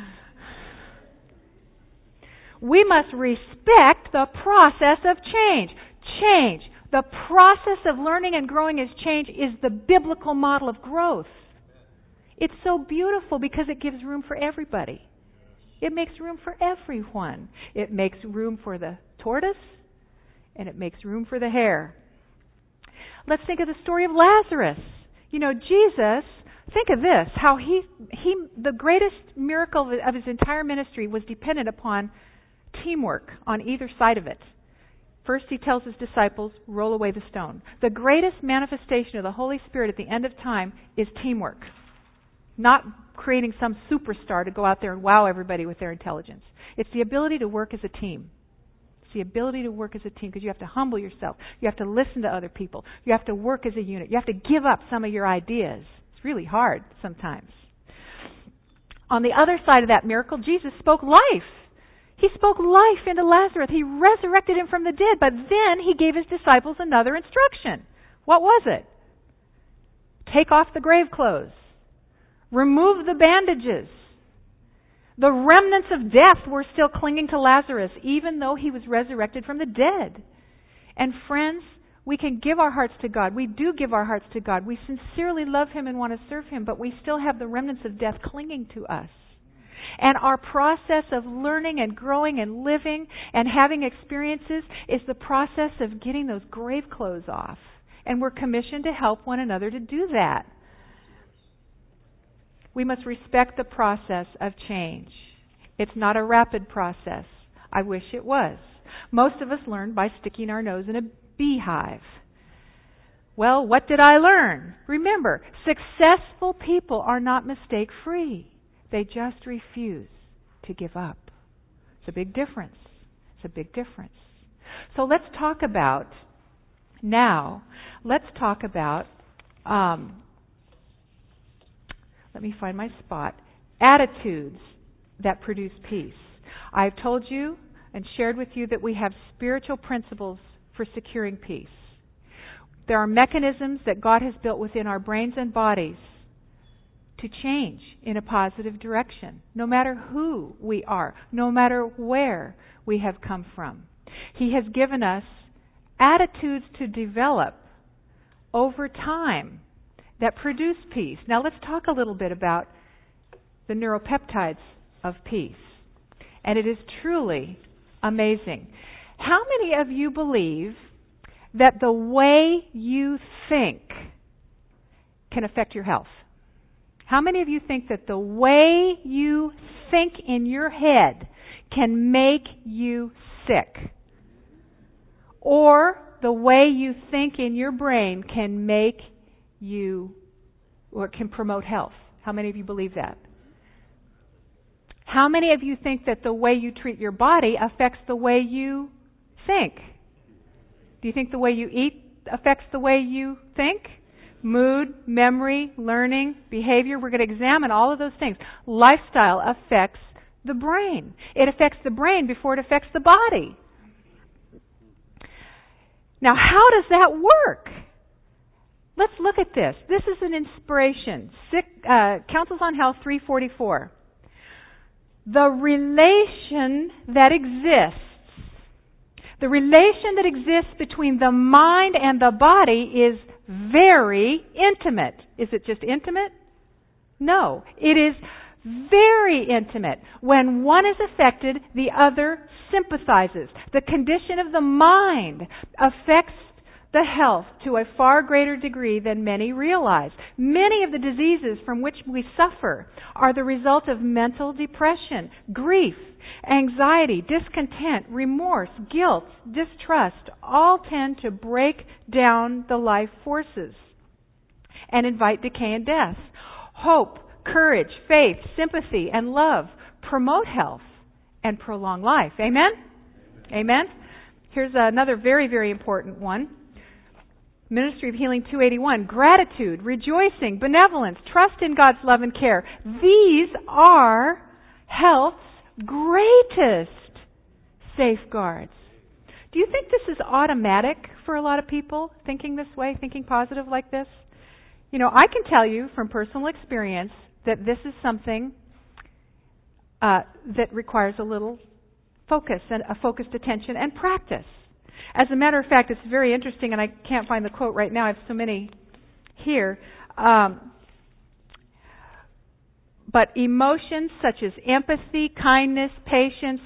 We must respect the process of change. Change. The process of learning and growing as change is the biblical model of growth. It's so beautiful because it gives room for everybody. It makes room for everyone. It makes room for the tortoise, and it makes room for the hare. Let's think of the story of Lazarus. You know, Jesus, think of this, how the greatest miracle of his entire ministry was dependent upon teamwork on either side of it. First, he tells his disciples, roll away the stone. The greatest manifestation of the Holy Spirit at the end of time is teamwork. Not creating some superstar to go out there and wow everybody with their intelligence. It's the ability to work as a team. It's the ability to work as a team, because you have to humble yourself. You have to listen to other people. You have to work as a unit. You have to give up some of your ideas. It's really hard sometimes. On the other side of that miracle, Jesus spoke life. He spoke life into Lazarus. He resurrected him from the dead. But then he gave his disciples another instruction. What was it? Take off the grave clothes. Remove the bandages. The remnants of death were still clinging to Lazarus, even though he was resurrected from the dead. And friends, we can give our hearts to God. We do give our hearts to God. We sincerely love Him and want to serve Him, but we still have the remnants of death clinging to us. And our process of learning and growing and living and having experiences is the process of getting those grave clothes off. And we're commissioned to help one another to do that. We must respect the process of change. It's not a rapid process. I wish it was. Most of us learn by sticking our nose in a beehive. Well, what did I learn? Remember, successful people are not mistake-free. They just refuse to give up. It's a big difference. It's a big difference. So let's talk about let me find my spot. Attitudes that produce peace. I've told you and shared with you that we have spiritual principles for securing peace. There are mechanisms that God has built within our brains and bodies to change in a positive direction, no matter who we are, no matter where we have come from. He has given us attitudes to develop over time that produce peace. Now let's talk a little bit about the neuropeptides of peace. And it is truly amazing. How many of you believe that the way you think can affect your health? How many of you think that the way you think in your head can make you sick? Or the way you think in your brain can make you, or can promote health? How many of you believe that? How many of you think that the way you treat your body affects the way you think? Do you think the way you eat affects the way you think? Mood, memory, learning, behavior. We're going to examine all of those things. Lifestyle affects the brain. It affects the brain before it affects the body. Now, how does that work? Let's look at this. This is an inspiration. Councils on Health 344. The relation that exists between the mind and the body is very intimate. Is it just intimate? No. It is very intimate. When one is affected, the other sympathizes. The condition of the mind affects the health to a far greater degree than many realize. Many of the diseases from which we suffer are the result of mental depression, grief, anxiety, discontent, remorse, guilt, distrust. All tend to break down the life forces and invite decay and death. Hope, courage, faith, sympathy, and love promote health and prolong life. Amen? Amen? Here's another very, very important one. Ministry of Healing 281. Gratitude, rejoicing, benevolence, trust in God's love and care. These are health's greatest safeguards. Do you think this is automatic for a lot of people, thinking this way, thinking positive like this? You know, I can tell you from personal experience that this is something that requires a little focus and a focused attention and practice. As a matter of fact, it's very interesting, and I can't find the quote right now. I have so many here. But emotions such as empathy, kindness, patience,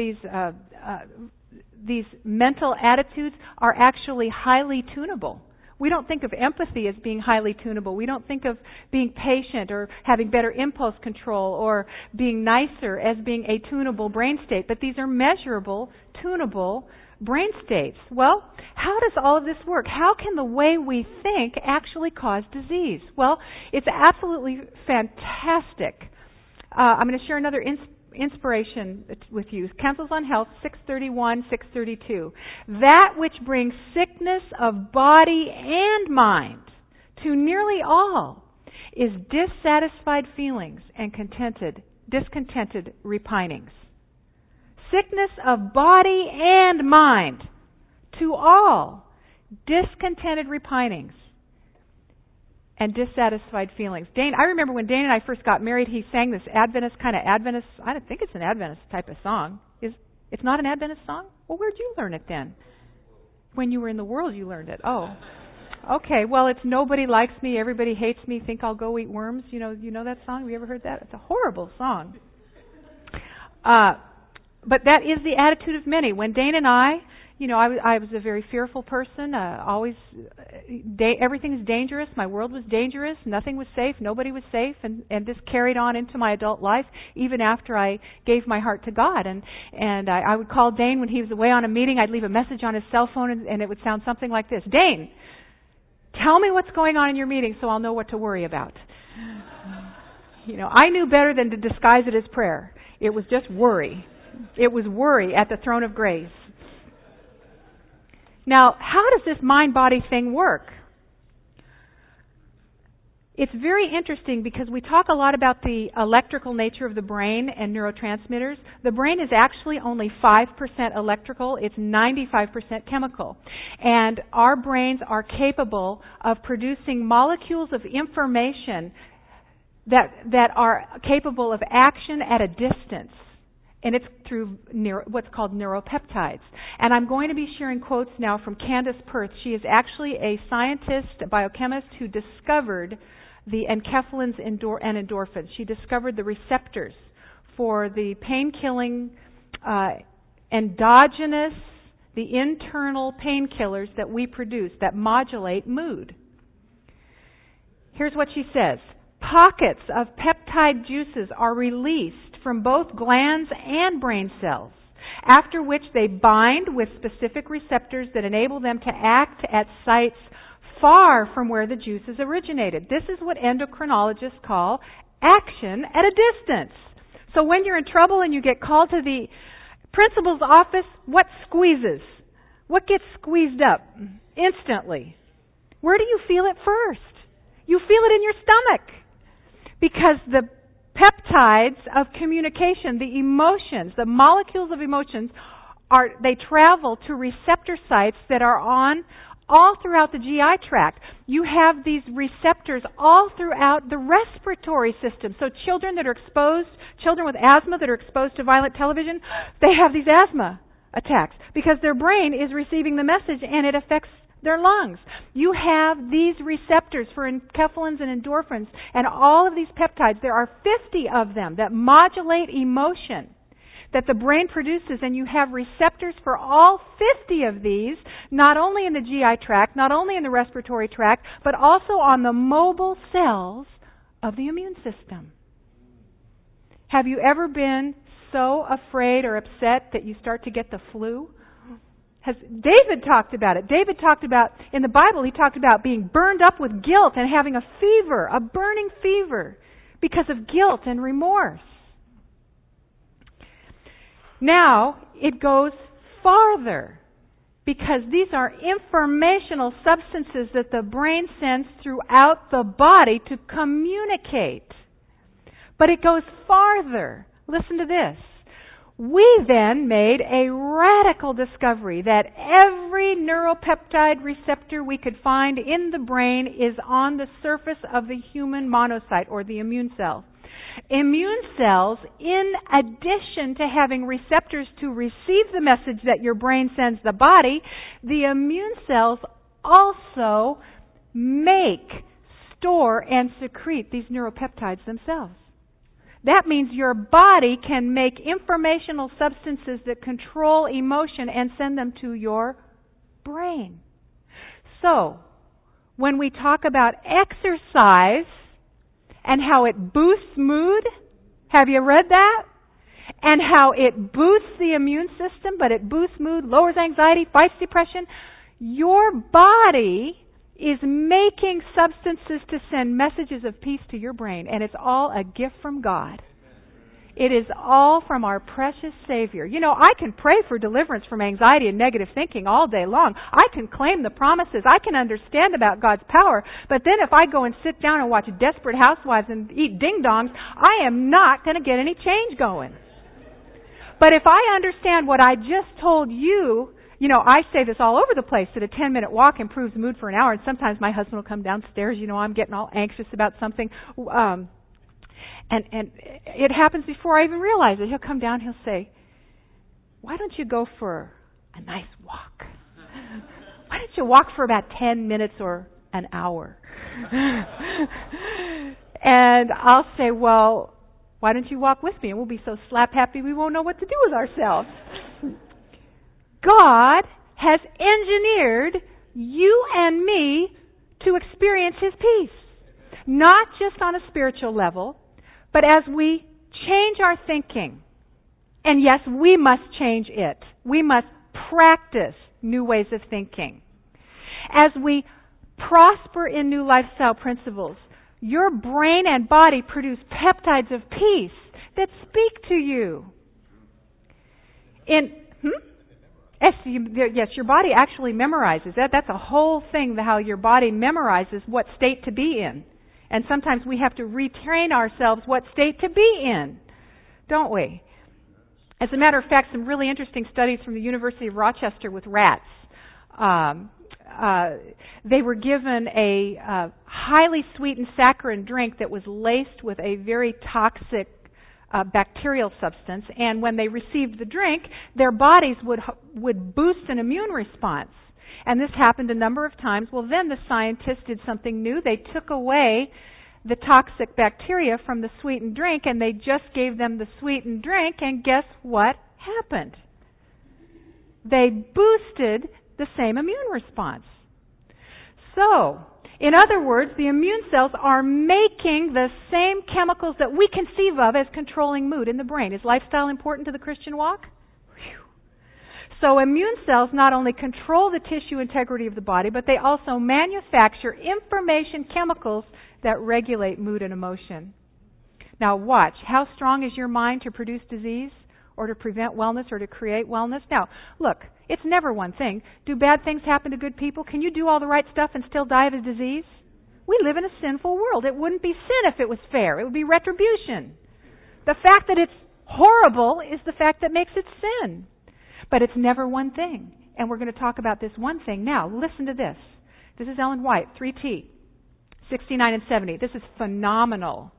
these mental attitudes are actually highly tunable. We don't think of empathy as being highly tunable. We don't think of being patient or having better impulse control or being nicer as being a tunable brain state. But these are measurable, tunable brain states. Well, how does all of this work? How can the way we think actually cause disease? Well, it's absolutely fantastic. I'm going to share another inspiration with you. Councils on Health 631, 632. That which brings sickness of body and mind to nearly all is dissatisfied feelings and discontented repinings. Sickness of body and mind to all, discontented repinings and dissatisfied feelings. Dane, I remember when Dane and I first got married, he sang this Adventist, I don't think it's an Adventist type of song. It's not an Adventist song? Well, where'd you learn it then? When you were in the world, you learned it. Oh. Okay, well, it's nobody likes me, everybody hates me, think I'll go eat worms. You know that song? Have you ever heard that? It's a horrible song. But that is the attitude of many. When Dane and I was a very fearful person. Everything is dangerous. My world was dangerous. Nothing was safe. Nobody was safe. And this carried on into my adult life, even after I gave my heart to God. And I would call Dane when he was away on a meeting. I'd leave a message on his cell phone, and it would sound something like this. Dane, tell me what's going on in your meeting so I'll know what to worry about. I knew better than to disguise it as prayer. It was just worry. It was worry at the throne of grace. Now, how does this mind-body thing work? It's very interesting because we talk a lot about the electrical nature of the brain and neurotransmitters. The brain is actually only 5% electrical. It's 95% chemical. And our brains are capable of producing molecules of information that are capable of action at a distance. And it's through what's called neuropeptides. And I'm going to be sharing quotes now from Candace Perth. She is actually a scientist, a biochemist, who discovered the enkephalins and endorphins. She discovered the receptors for the pain-killing endogenous, the internal painkillers that we produce that modulate mood. Here's what she says. Pockets of peptide juices are released from both glands and brain cells, after which they bind with specific receptors that enable them to act at sites far from where the juices originated. This is what endocrinologists call action at a distance. So when you're in trouble and you get called to the principal's office, what squeezes? What gets squeezed up instantly? Where do you feel it first? You feel it in your stomach. Because the peptides of communication, the emotions, the molecules of emotions, they travel to receptor sites that are on all throughout the GI tract. You have these receptors all throughout the respiratory system. So children with asthma that are exposed to violent television, they have these asthma attacks because their brain is receiving the message and it affects their lungs. You have these receptors for enkephalins and endorphins and all of these peptides. There are 50 of them that modulate emotion that the brain produces, and you have receptors for all 50 of these, not only in the GI tract, not only in the respiratory tract, but also on the mobile cells of the immune system. Have you ever been so afraid or upset that you start to get the flu? David talked about it. David talked about, in the Bible, he talked about being burned up with guilt and having a fever, a burning fever, because of guilt and remorse. Now, it goes farther, because these are informational substances that the brain sends throughout the body to communicate. But it goes farther. Listen to this. We then made a radical discovery that every neuropeptide receptor we could find in the brain is on the surface of the human monocyte, or the immune cell. Immune cells, in addition to having receptors to receive the message that your brain sends the body, the immune cells also make, store, and secrete these neuropeptides themselves. That means your body can make informational substances that control emotion and send them to your brain. So, when we talk about exercise and how it boosts mood, have you read that? And how it boosts the immune system, but it boosts mood, lowers anxiety, fights depression. Your body is making substances to send messages of peace to your brain, and it's all a gift from God. It is all from our precious Savior. You know, I can pray for deliverance from anxiety and negative thinking all day long. I can claim the promises. I can understand about God's power. But then if I go and sit down and watch Desperate Housewives and eat ding-dongs, I am not going to get any change going. But if I understand what I just told you, you know, I say this all over the place, that a 10-minute walk improves mood for an hour, and sometimes my husband will come downstairs, you know, I'm getting all anxious about something, and it happens before I even realize it. He'll come down, he'll say, why don't you go for a nice walk? Why don't you walk for about 10 minutes or an hour? And I'll say, well, why don't you walk with me? And we'll be so slap happy we won't know what to do with ourselves. God has engineered you and me to experience His peace. Not just on a spiritual level, but as we change our thinking. And yes, we must change it. We must practice new ways of thinking. As we prosper in new lifestyle principles, your brain and body produce peptides of peace that speak to you. Yes, your body actually memorizes that. That's a whole thing, how your body memorizes what state to be in. And sometimes we have to retrain ourselves what state to be in, don't we? As a matter of fact, some really interesting studies from the University of Rochester with rats. They were given a highly sweetened saccharine drink that was laced with a very toxic bacterial substance, and when they received the drink, their bodies would boost an immune response. And this happened a number of times. Well, then the scientists did something new. They took away the toxic bacteria from the sweetened drink, and they just gave them the sweetened drink, and guess what happened? They boosted the same immune response. So, in other words, the immune cells are making the same chemicals that we conceive of as controlling mood in the brain. Is lifestyle important to the Christian walk? Whew. So immune cells not only control the tissue integrity of the body, but they also manufacture information chemicals that regulate mood and emotion. Now watch. How strong is your mind to produce disease, or to prevent wellness, or to create wellness? Now, look, it's never one thing. Do bad things happen to good people? Can you do all the right stuff and still die of a disease? We live in a sinful world. It wouldn't be sin if it was fair. It would be retribution. The fact that it's horrible is the fact that makes it sin. But it's never one thing. And we're going to talk about this one thing now. Listen to this. This is Ellen White, 3T, 69 and 70. This is phenomenal.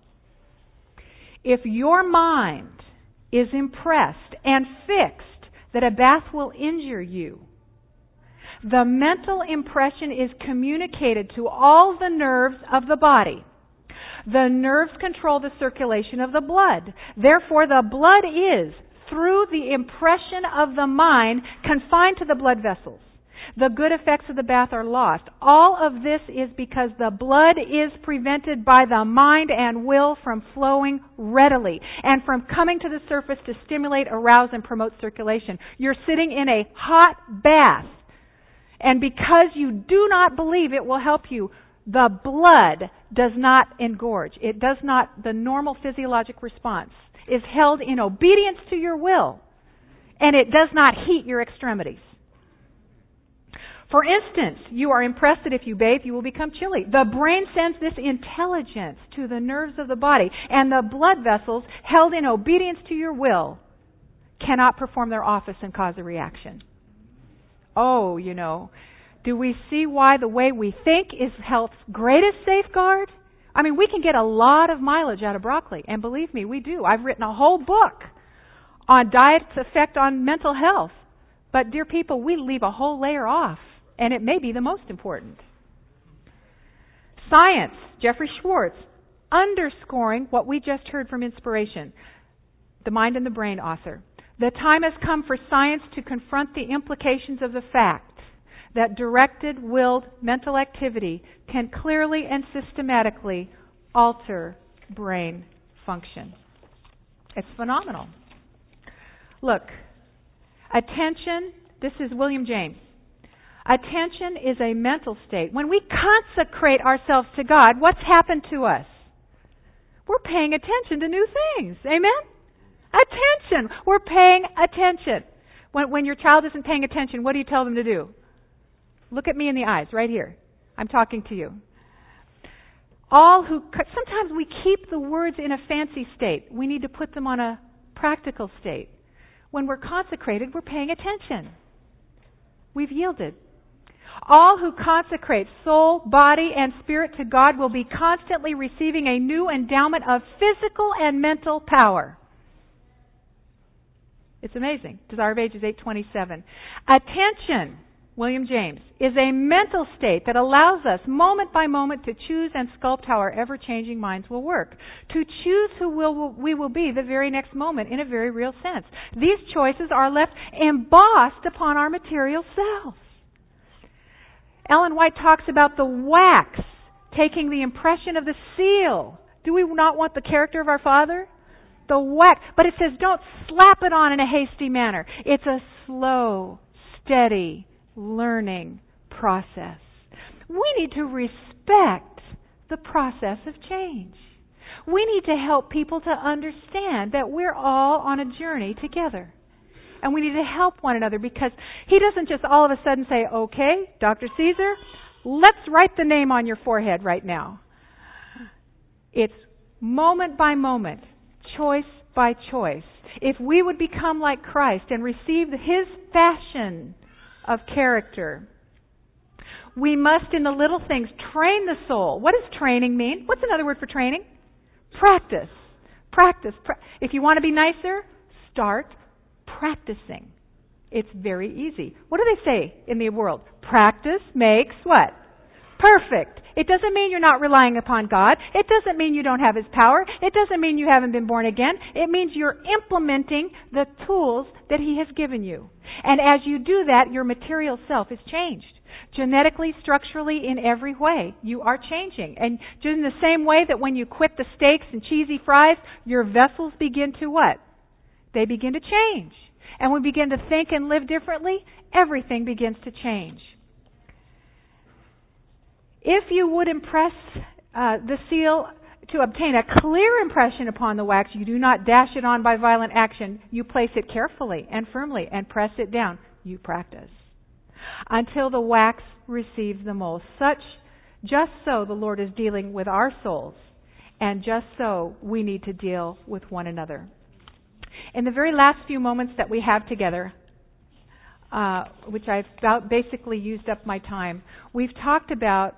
If your mind is impressed and fixed that a bath will injure you, the mental impression is communicated to all the nerves of the body. The nerves control the circulation of the blood. Therefore, the blood is, through the impression of the mind, confined to the blood vessels. The good effects of the bath are lost. All of this is because the blood is prevented by the mind and will from flowing readily and from coming to the surface to stimulate, arouse, and promote circulation. You're sitting in a hot bath, and because you do not believe it will help you, the blood does not engorge. It does not, the normal physiologic response is held in obedience to your will, and it does not heat your extremities. For instance, you are impressed that if you bathe, you will become chilly. The brain sends this intelligence to the nerves of the body, and the blood vessels, held in obedience to your will, cannot perform their office and cause a reaction. Oh, do we see why the way we think is health's greatest safeguard? I mean, we can get a lot of mileage out of broccoli, and believe me, we do. I've written a whole book on diet's effect on mental health. But, dear people, we leave a whole layer off. And it may be the most important. Science, Jeffrey Schwartz, underscoring what we just heard from Inspiration, the Mind and the Brain author. The time has come for science to confront the implications of the fact that directed, willed mental activity can clearly and systematically alter brain function. It's phenomenal. Look, attention, this is William James. Attention is a mental state. When we consecrate ourselves to God, what's happened to us? We're paying attention to new things. Amen? Attention. We're paying attention. When your child isn't paying attention, what do you tell them to do? Look at me in the eyes, right here. I'm talking to you. Sometimes we keep the words in a fancy state. We need to put them on a practical state. When we're consecrated, we're paying attention. We've yielded. All who consecrate soul, body, and spirit to God will be constantly receiving a new endowment of physical and mental power. It's amazing. Desire of Ages 8:27. Attention, William James, is a mental state that allows us moment by moment to choose and sculpt how our ever-changing minds will work. To choose who we will be the very next moment in a very real sense. These choices are left embossed upon our material selves. Ellen White talks about the wax taking the impression of the seal. Do we not want the character of our Father? The wax. But it says don't slap it on in a hasty manner. It's a slow, steady learning process. We need to respect the process of change. We need to help people to understand that we're all on a journey together. And we need to help one another, because he doesn't just all of a sudden say, okay, Dr. Caesar, let's write the name on your forehead right now. It's moment by moment, choice by choice. If we would become like Christ and receive his fashion of character, We must, in the little things, train the soul. What does training mean? What's another word for training? Practice. Practice. If you want to be nicer, start practicing. It's very easy. What do they say in the world? Practice makes what? Perfect. It doesn't mean you're not relying upon God. It doesn't mean you don't have His power. It doesn't mean you haven't been born again. It means you're implementing the tools that He has given you. And as you do that, your material self is changed. Genetically, structurally, in every way, you are changing. And just in the same way that when you quit the steaks and cheesy fries, your vessels begin to what? They begin to change. And when we begin to think and live differently, everything begins to change. If you would impress the seal to obtain a clear impression upon the wax, you do not dash it on by violent action. You place it carefully and firmly and press it down. You practice until the wax receives the mold. Just so the Lord is dealing with our souls, and just so we need to deal with one another. In the very last few moments that we have together, which I've about basically used up my time, we've talked about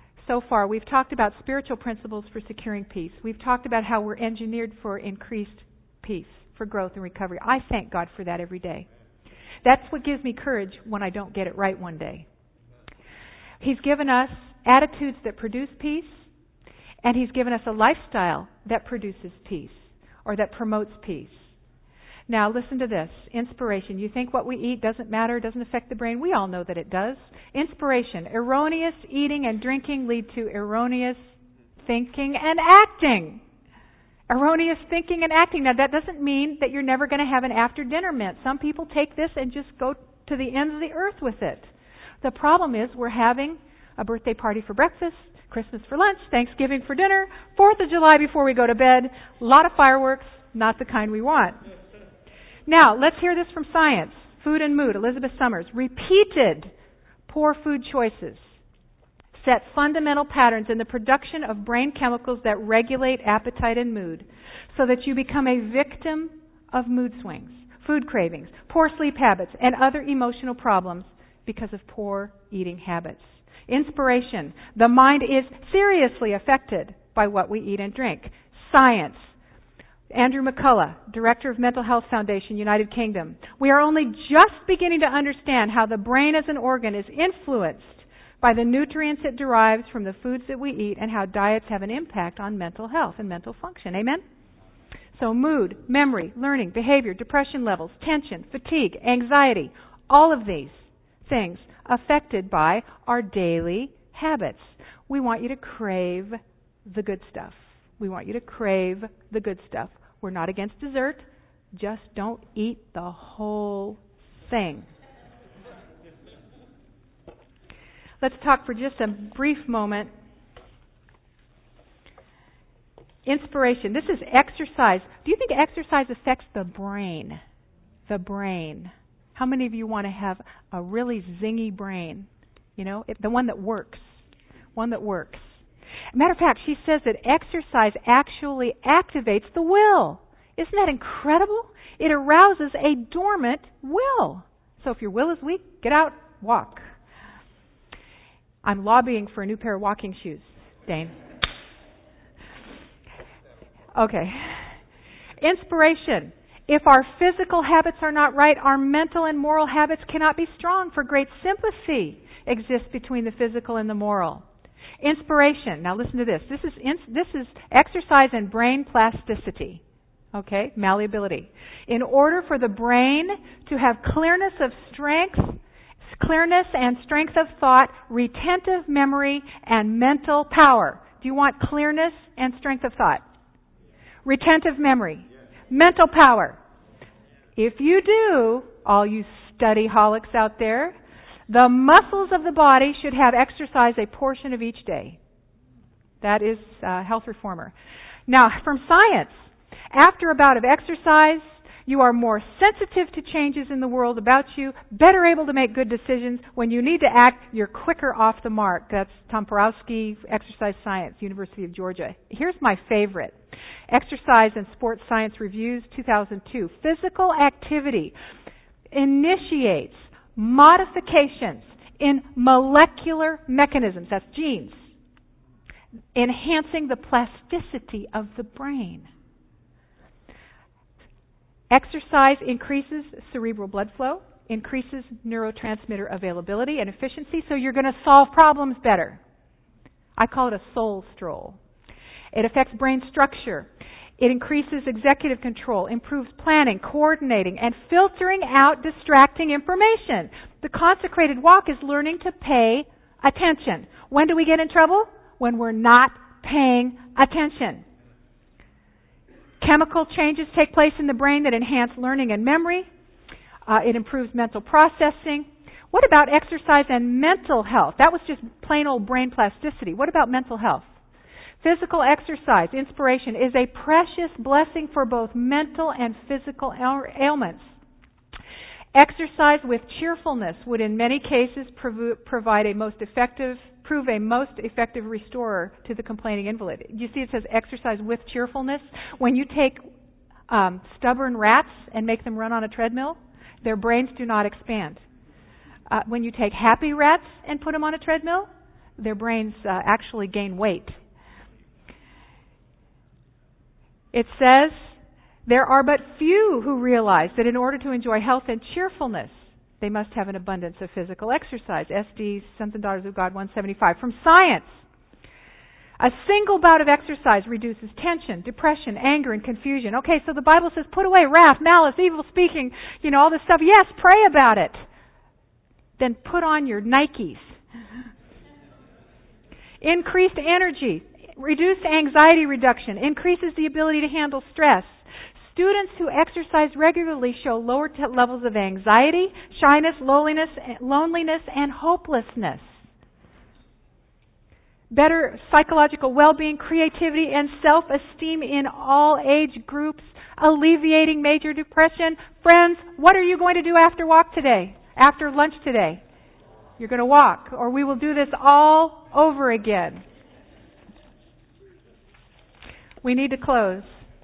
spiritual principles for securing peace. We've talked about how we're engineered for increased peace, for growth and recovery. I thank God for that every day. That's what gives me courage when I don't get it right one day. He's given us attitudes that produce peace, and He's given us a lifestyle that produces peace, or that promotes peace. Now, listen to this. Inspiration. You think what we eat doesn't matter, doesn't affect the brain? We all know that it does. Inspiration. Erroneous eating and drinking lead to erroneous thinking and acting. Erroneous thinking and acting. Now, that doesn't mean that you're never going to have an after-dinner mint. Some people take this and just go to the ends of the earth with it. The problem is we're having a birthday party for breakfast, Christmas for lunch, Thanksgiving for dinner, 4th of July before we go to bed, a lot of fireworks, not the kind we want. Now, let's hear this from science. Food and Mood, Elizabeth Summers. Repeated poor food choices set fundamental patterns in the production of brain chemicals that regulate appetite and mood, so that you become a victim of mood swings, food cravings, poor sleep habits, and other emotional problems because of poor eating habits. Inspiration. The mind is seriously affected by what we eat and drink. Science. Andrew McCullough, Director of Mental Health Foundation, United Kingdom. We are only just beginning to understand how the brain as an organ is influenced by the nutrients it derives from the foods that we eat, and how diets have an impact on mental health and mental function. Amen? So mood, memory, learning, behavior, depression levels, tension, fatigue, anxiety, all of these things affected by our daily habits. We want you to crave the good stuff. We want you to crave the good stuff. We're not against dessert. Just don't eat the whole thing. Let's talk for just a brief moment. Inspiration. This is exercise. Do you think exercise affects the brain? The brain. How many of you want to have a really zingy brain? You know, the one that works. One that works. Matter of fact, she says that exercise actually activates the will. Isn't that incredible? It arouses a dormant will. So if your will is weak, get out, walk. I'm lobbying for a new pair of walking shoes, Dane. Okay. Inspiration. If our physical habits are not right, our mental and moral habits cannot be strong, for great sympathy exists between the physical and the moral. Inspiration. Now listen to this. This is exercise and brain plasticity. Okay? Malleability. In order for the brain to have clearness and strength of thought, retentive memory, and mental power. Do you want clearness and strength of thought? Retentive memory. Mental power. If you do, all you study-holics out there, the muscles of the body should have exercise a portion of each day. That is Health Reformer. Now, from science, after a bout of exercise, you are more sensitive to changes in the world about you, better able to make good decisions. When you need to act, you're quicker off the mark. That's Tom Porowski, Exercise Science, University of Georgia. Here's my favorite. Exercise and Sports Science Reviews, 2002. Physical activity initiates modifications in molecular mechanisms, that's genes, enhancing the plasticity of the brain. Exercise increases cerebral blood flow, increases neurotransmitter availability and efficiency, so you're going to solve problems better. I call it a soul stroll. It affects brain structure. It increases executive control, improves planning, coordinating, and filtering out distracting information. The consecrated walk is learning to pay attention. When do we get in trouble? When we're not paying attention. Chemical changes take place in the brain that enhance learning and memory. It improves mental processing. What about exercise and mental health? That was just plain old brain plasticity. What about mental health? Physical exercise, inspiration, is a precious blessing for both mental and physical ailments. Exercise with cheerfulness would in many cases prove a most effective restorer to the complaining invalid. You see it says exercise with cheerfulness. When you take stubborn rats and make them run on a treadmill, their brains do not expand. When you take happy rats and put them on a treadmill, their brains actually gain weight. It says, there are but few who realize that in order to enjoy health and cheerfulness, they must have an abundance of physical exercise. SD, Sons and Daughters of God 175. From science, a single bout of exercise reduces tension, depression, anger, and confusion. Okay, so the Bible says put away wrath, malice, evil speaking, all this stuff. Yes, pray about it. Then put on your Nikes. Increased energy, reduced anxiety reduction, increases the ability to handle stress. Students who exercise regularly show lower levels of anxiety, shyness, loneliness, and hopelessness. Better psychological well-being, creativity, and self-esteem in all age groups, alleviating major depression. Friends, what are you going to do after lunch today? You're going to walk, or we will do this all over again. We need to close.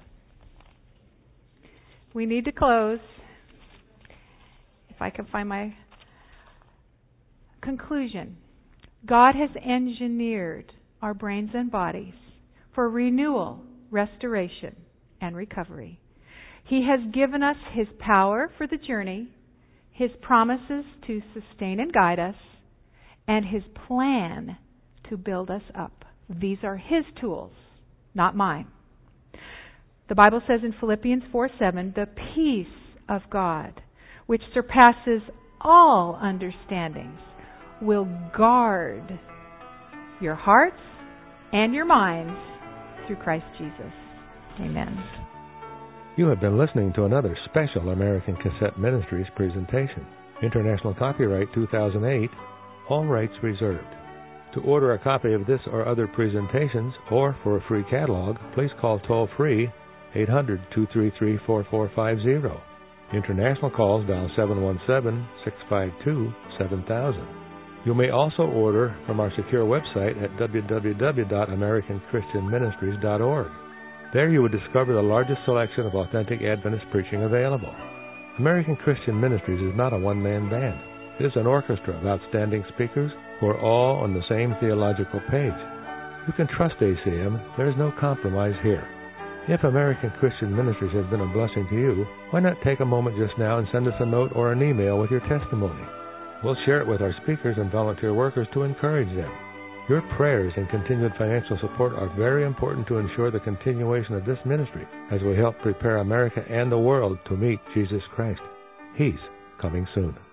If I can find my conclusion. God has engineered our brains and bodies for renewal, restoration, and recovery. He has given us His power for the journey, His promises to sustain and guide us, and His plan to build us up. These are His tools, not mine. The Bible says in Philippians 4:7, the peace of God, which surpasses all understandings, will guard your hearts and your minds through Christ Jesus. Amen. You have been listening to another special American Cassette Ministries presentation. International copyright 2008, all rights reserved. To order a copy of this or other presentations, or for a free catalog, please call toll-free 800-233-4450. International calls dial 717-652-7000. You may also order from our secure website at www.americanchristianministries.org. There you will discover the largest selection of authentic Adventist preaching available. American Christian Ministries is not a one-man band. It is an orchestra of outstanding speakers who are all on the same theological page. You can trust ACM. There is no compromise here. If American Christian Ministries has been a blessing to you, why not take a moment just now and send us a note or an email with your testimony? We'll share it with our speakers and volunteer workers to encourage them. Your prayers and continued financial support are very important to ensure the continuation of this ministry as we help prepare America and the world to meet Jesus Christ. He's coming soon.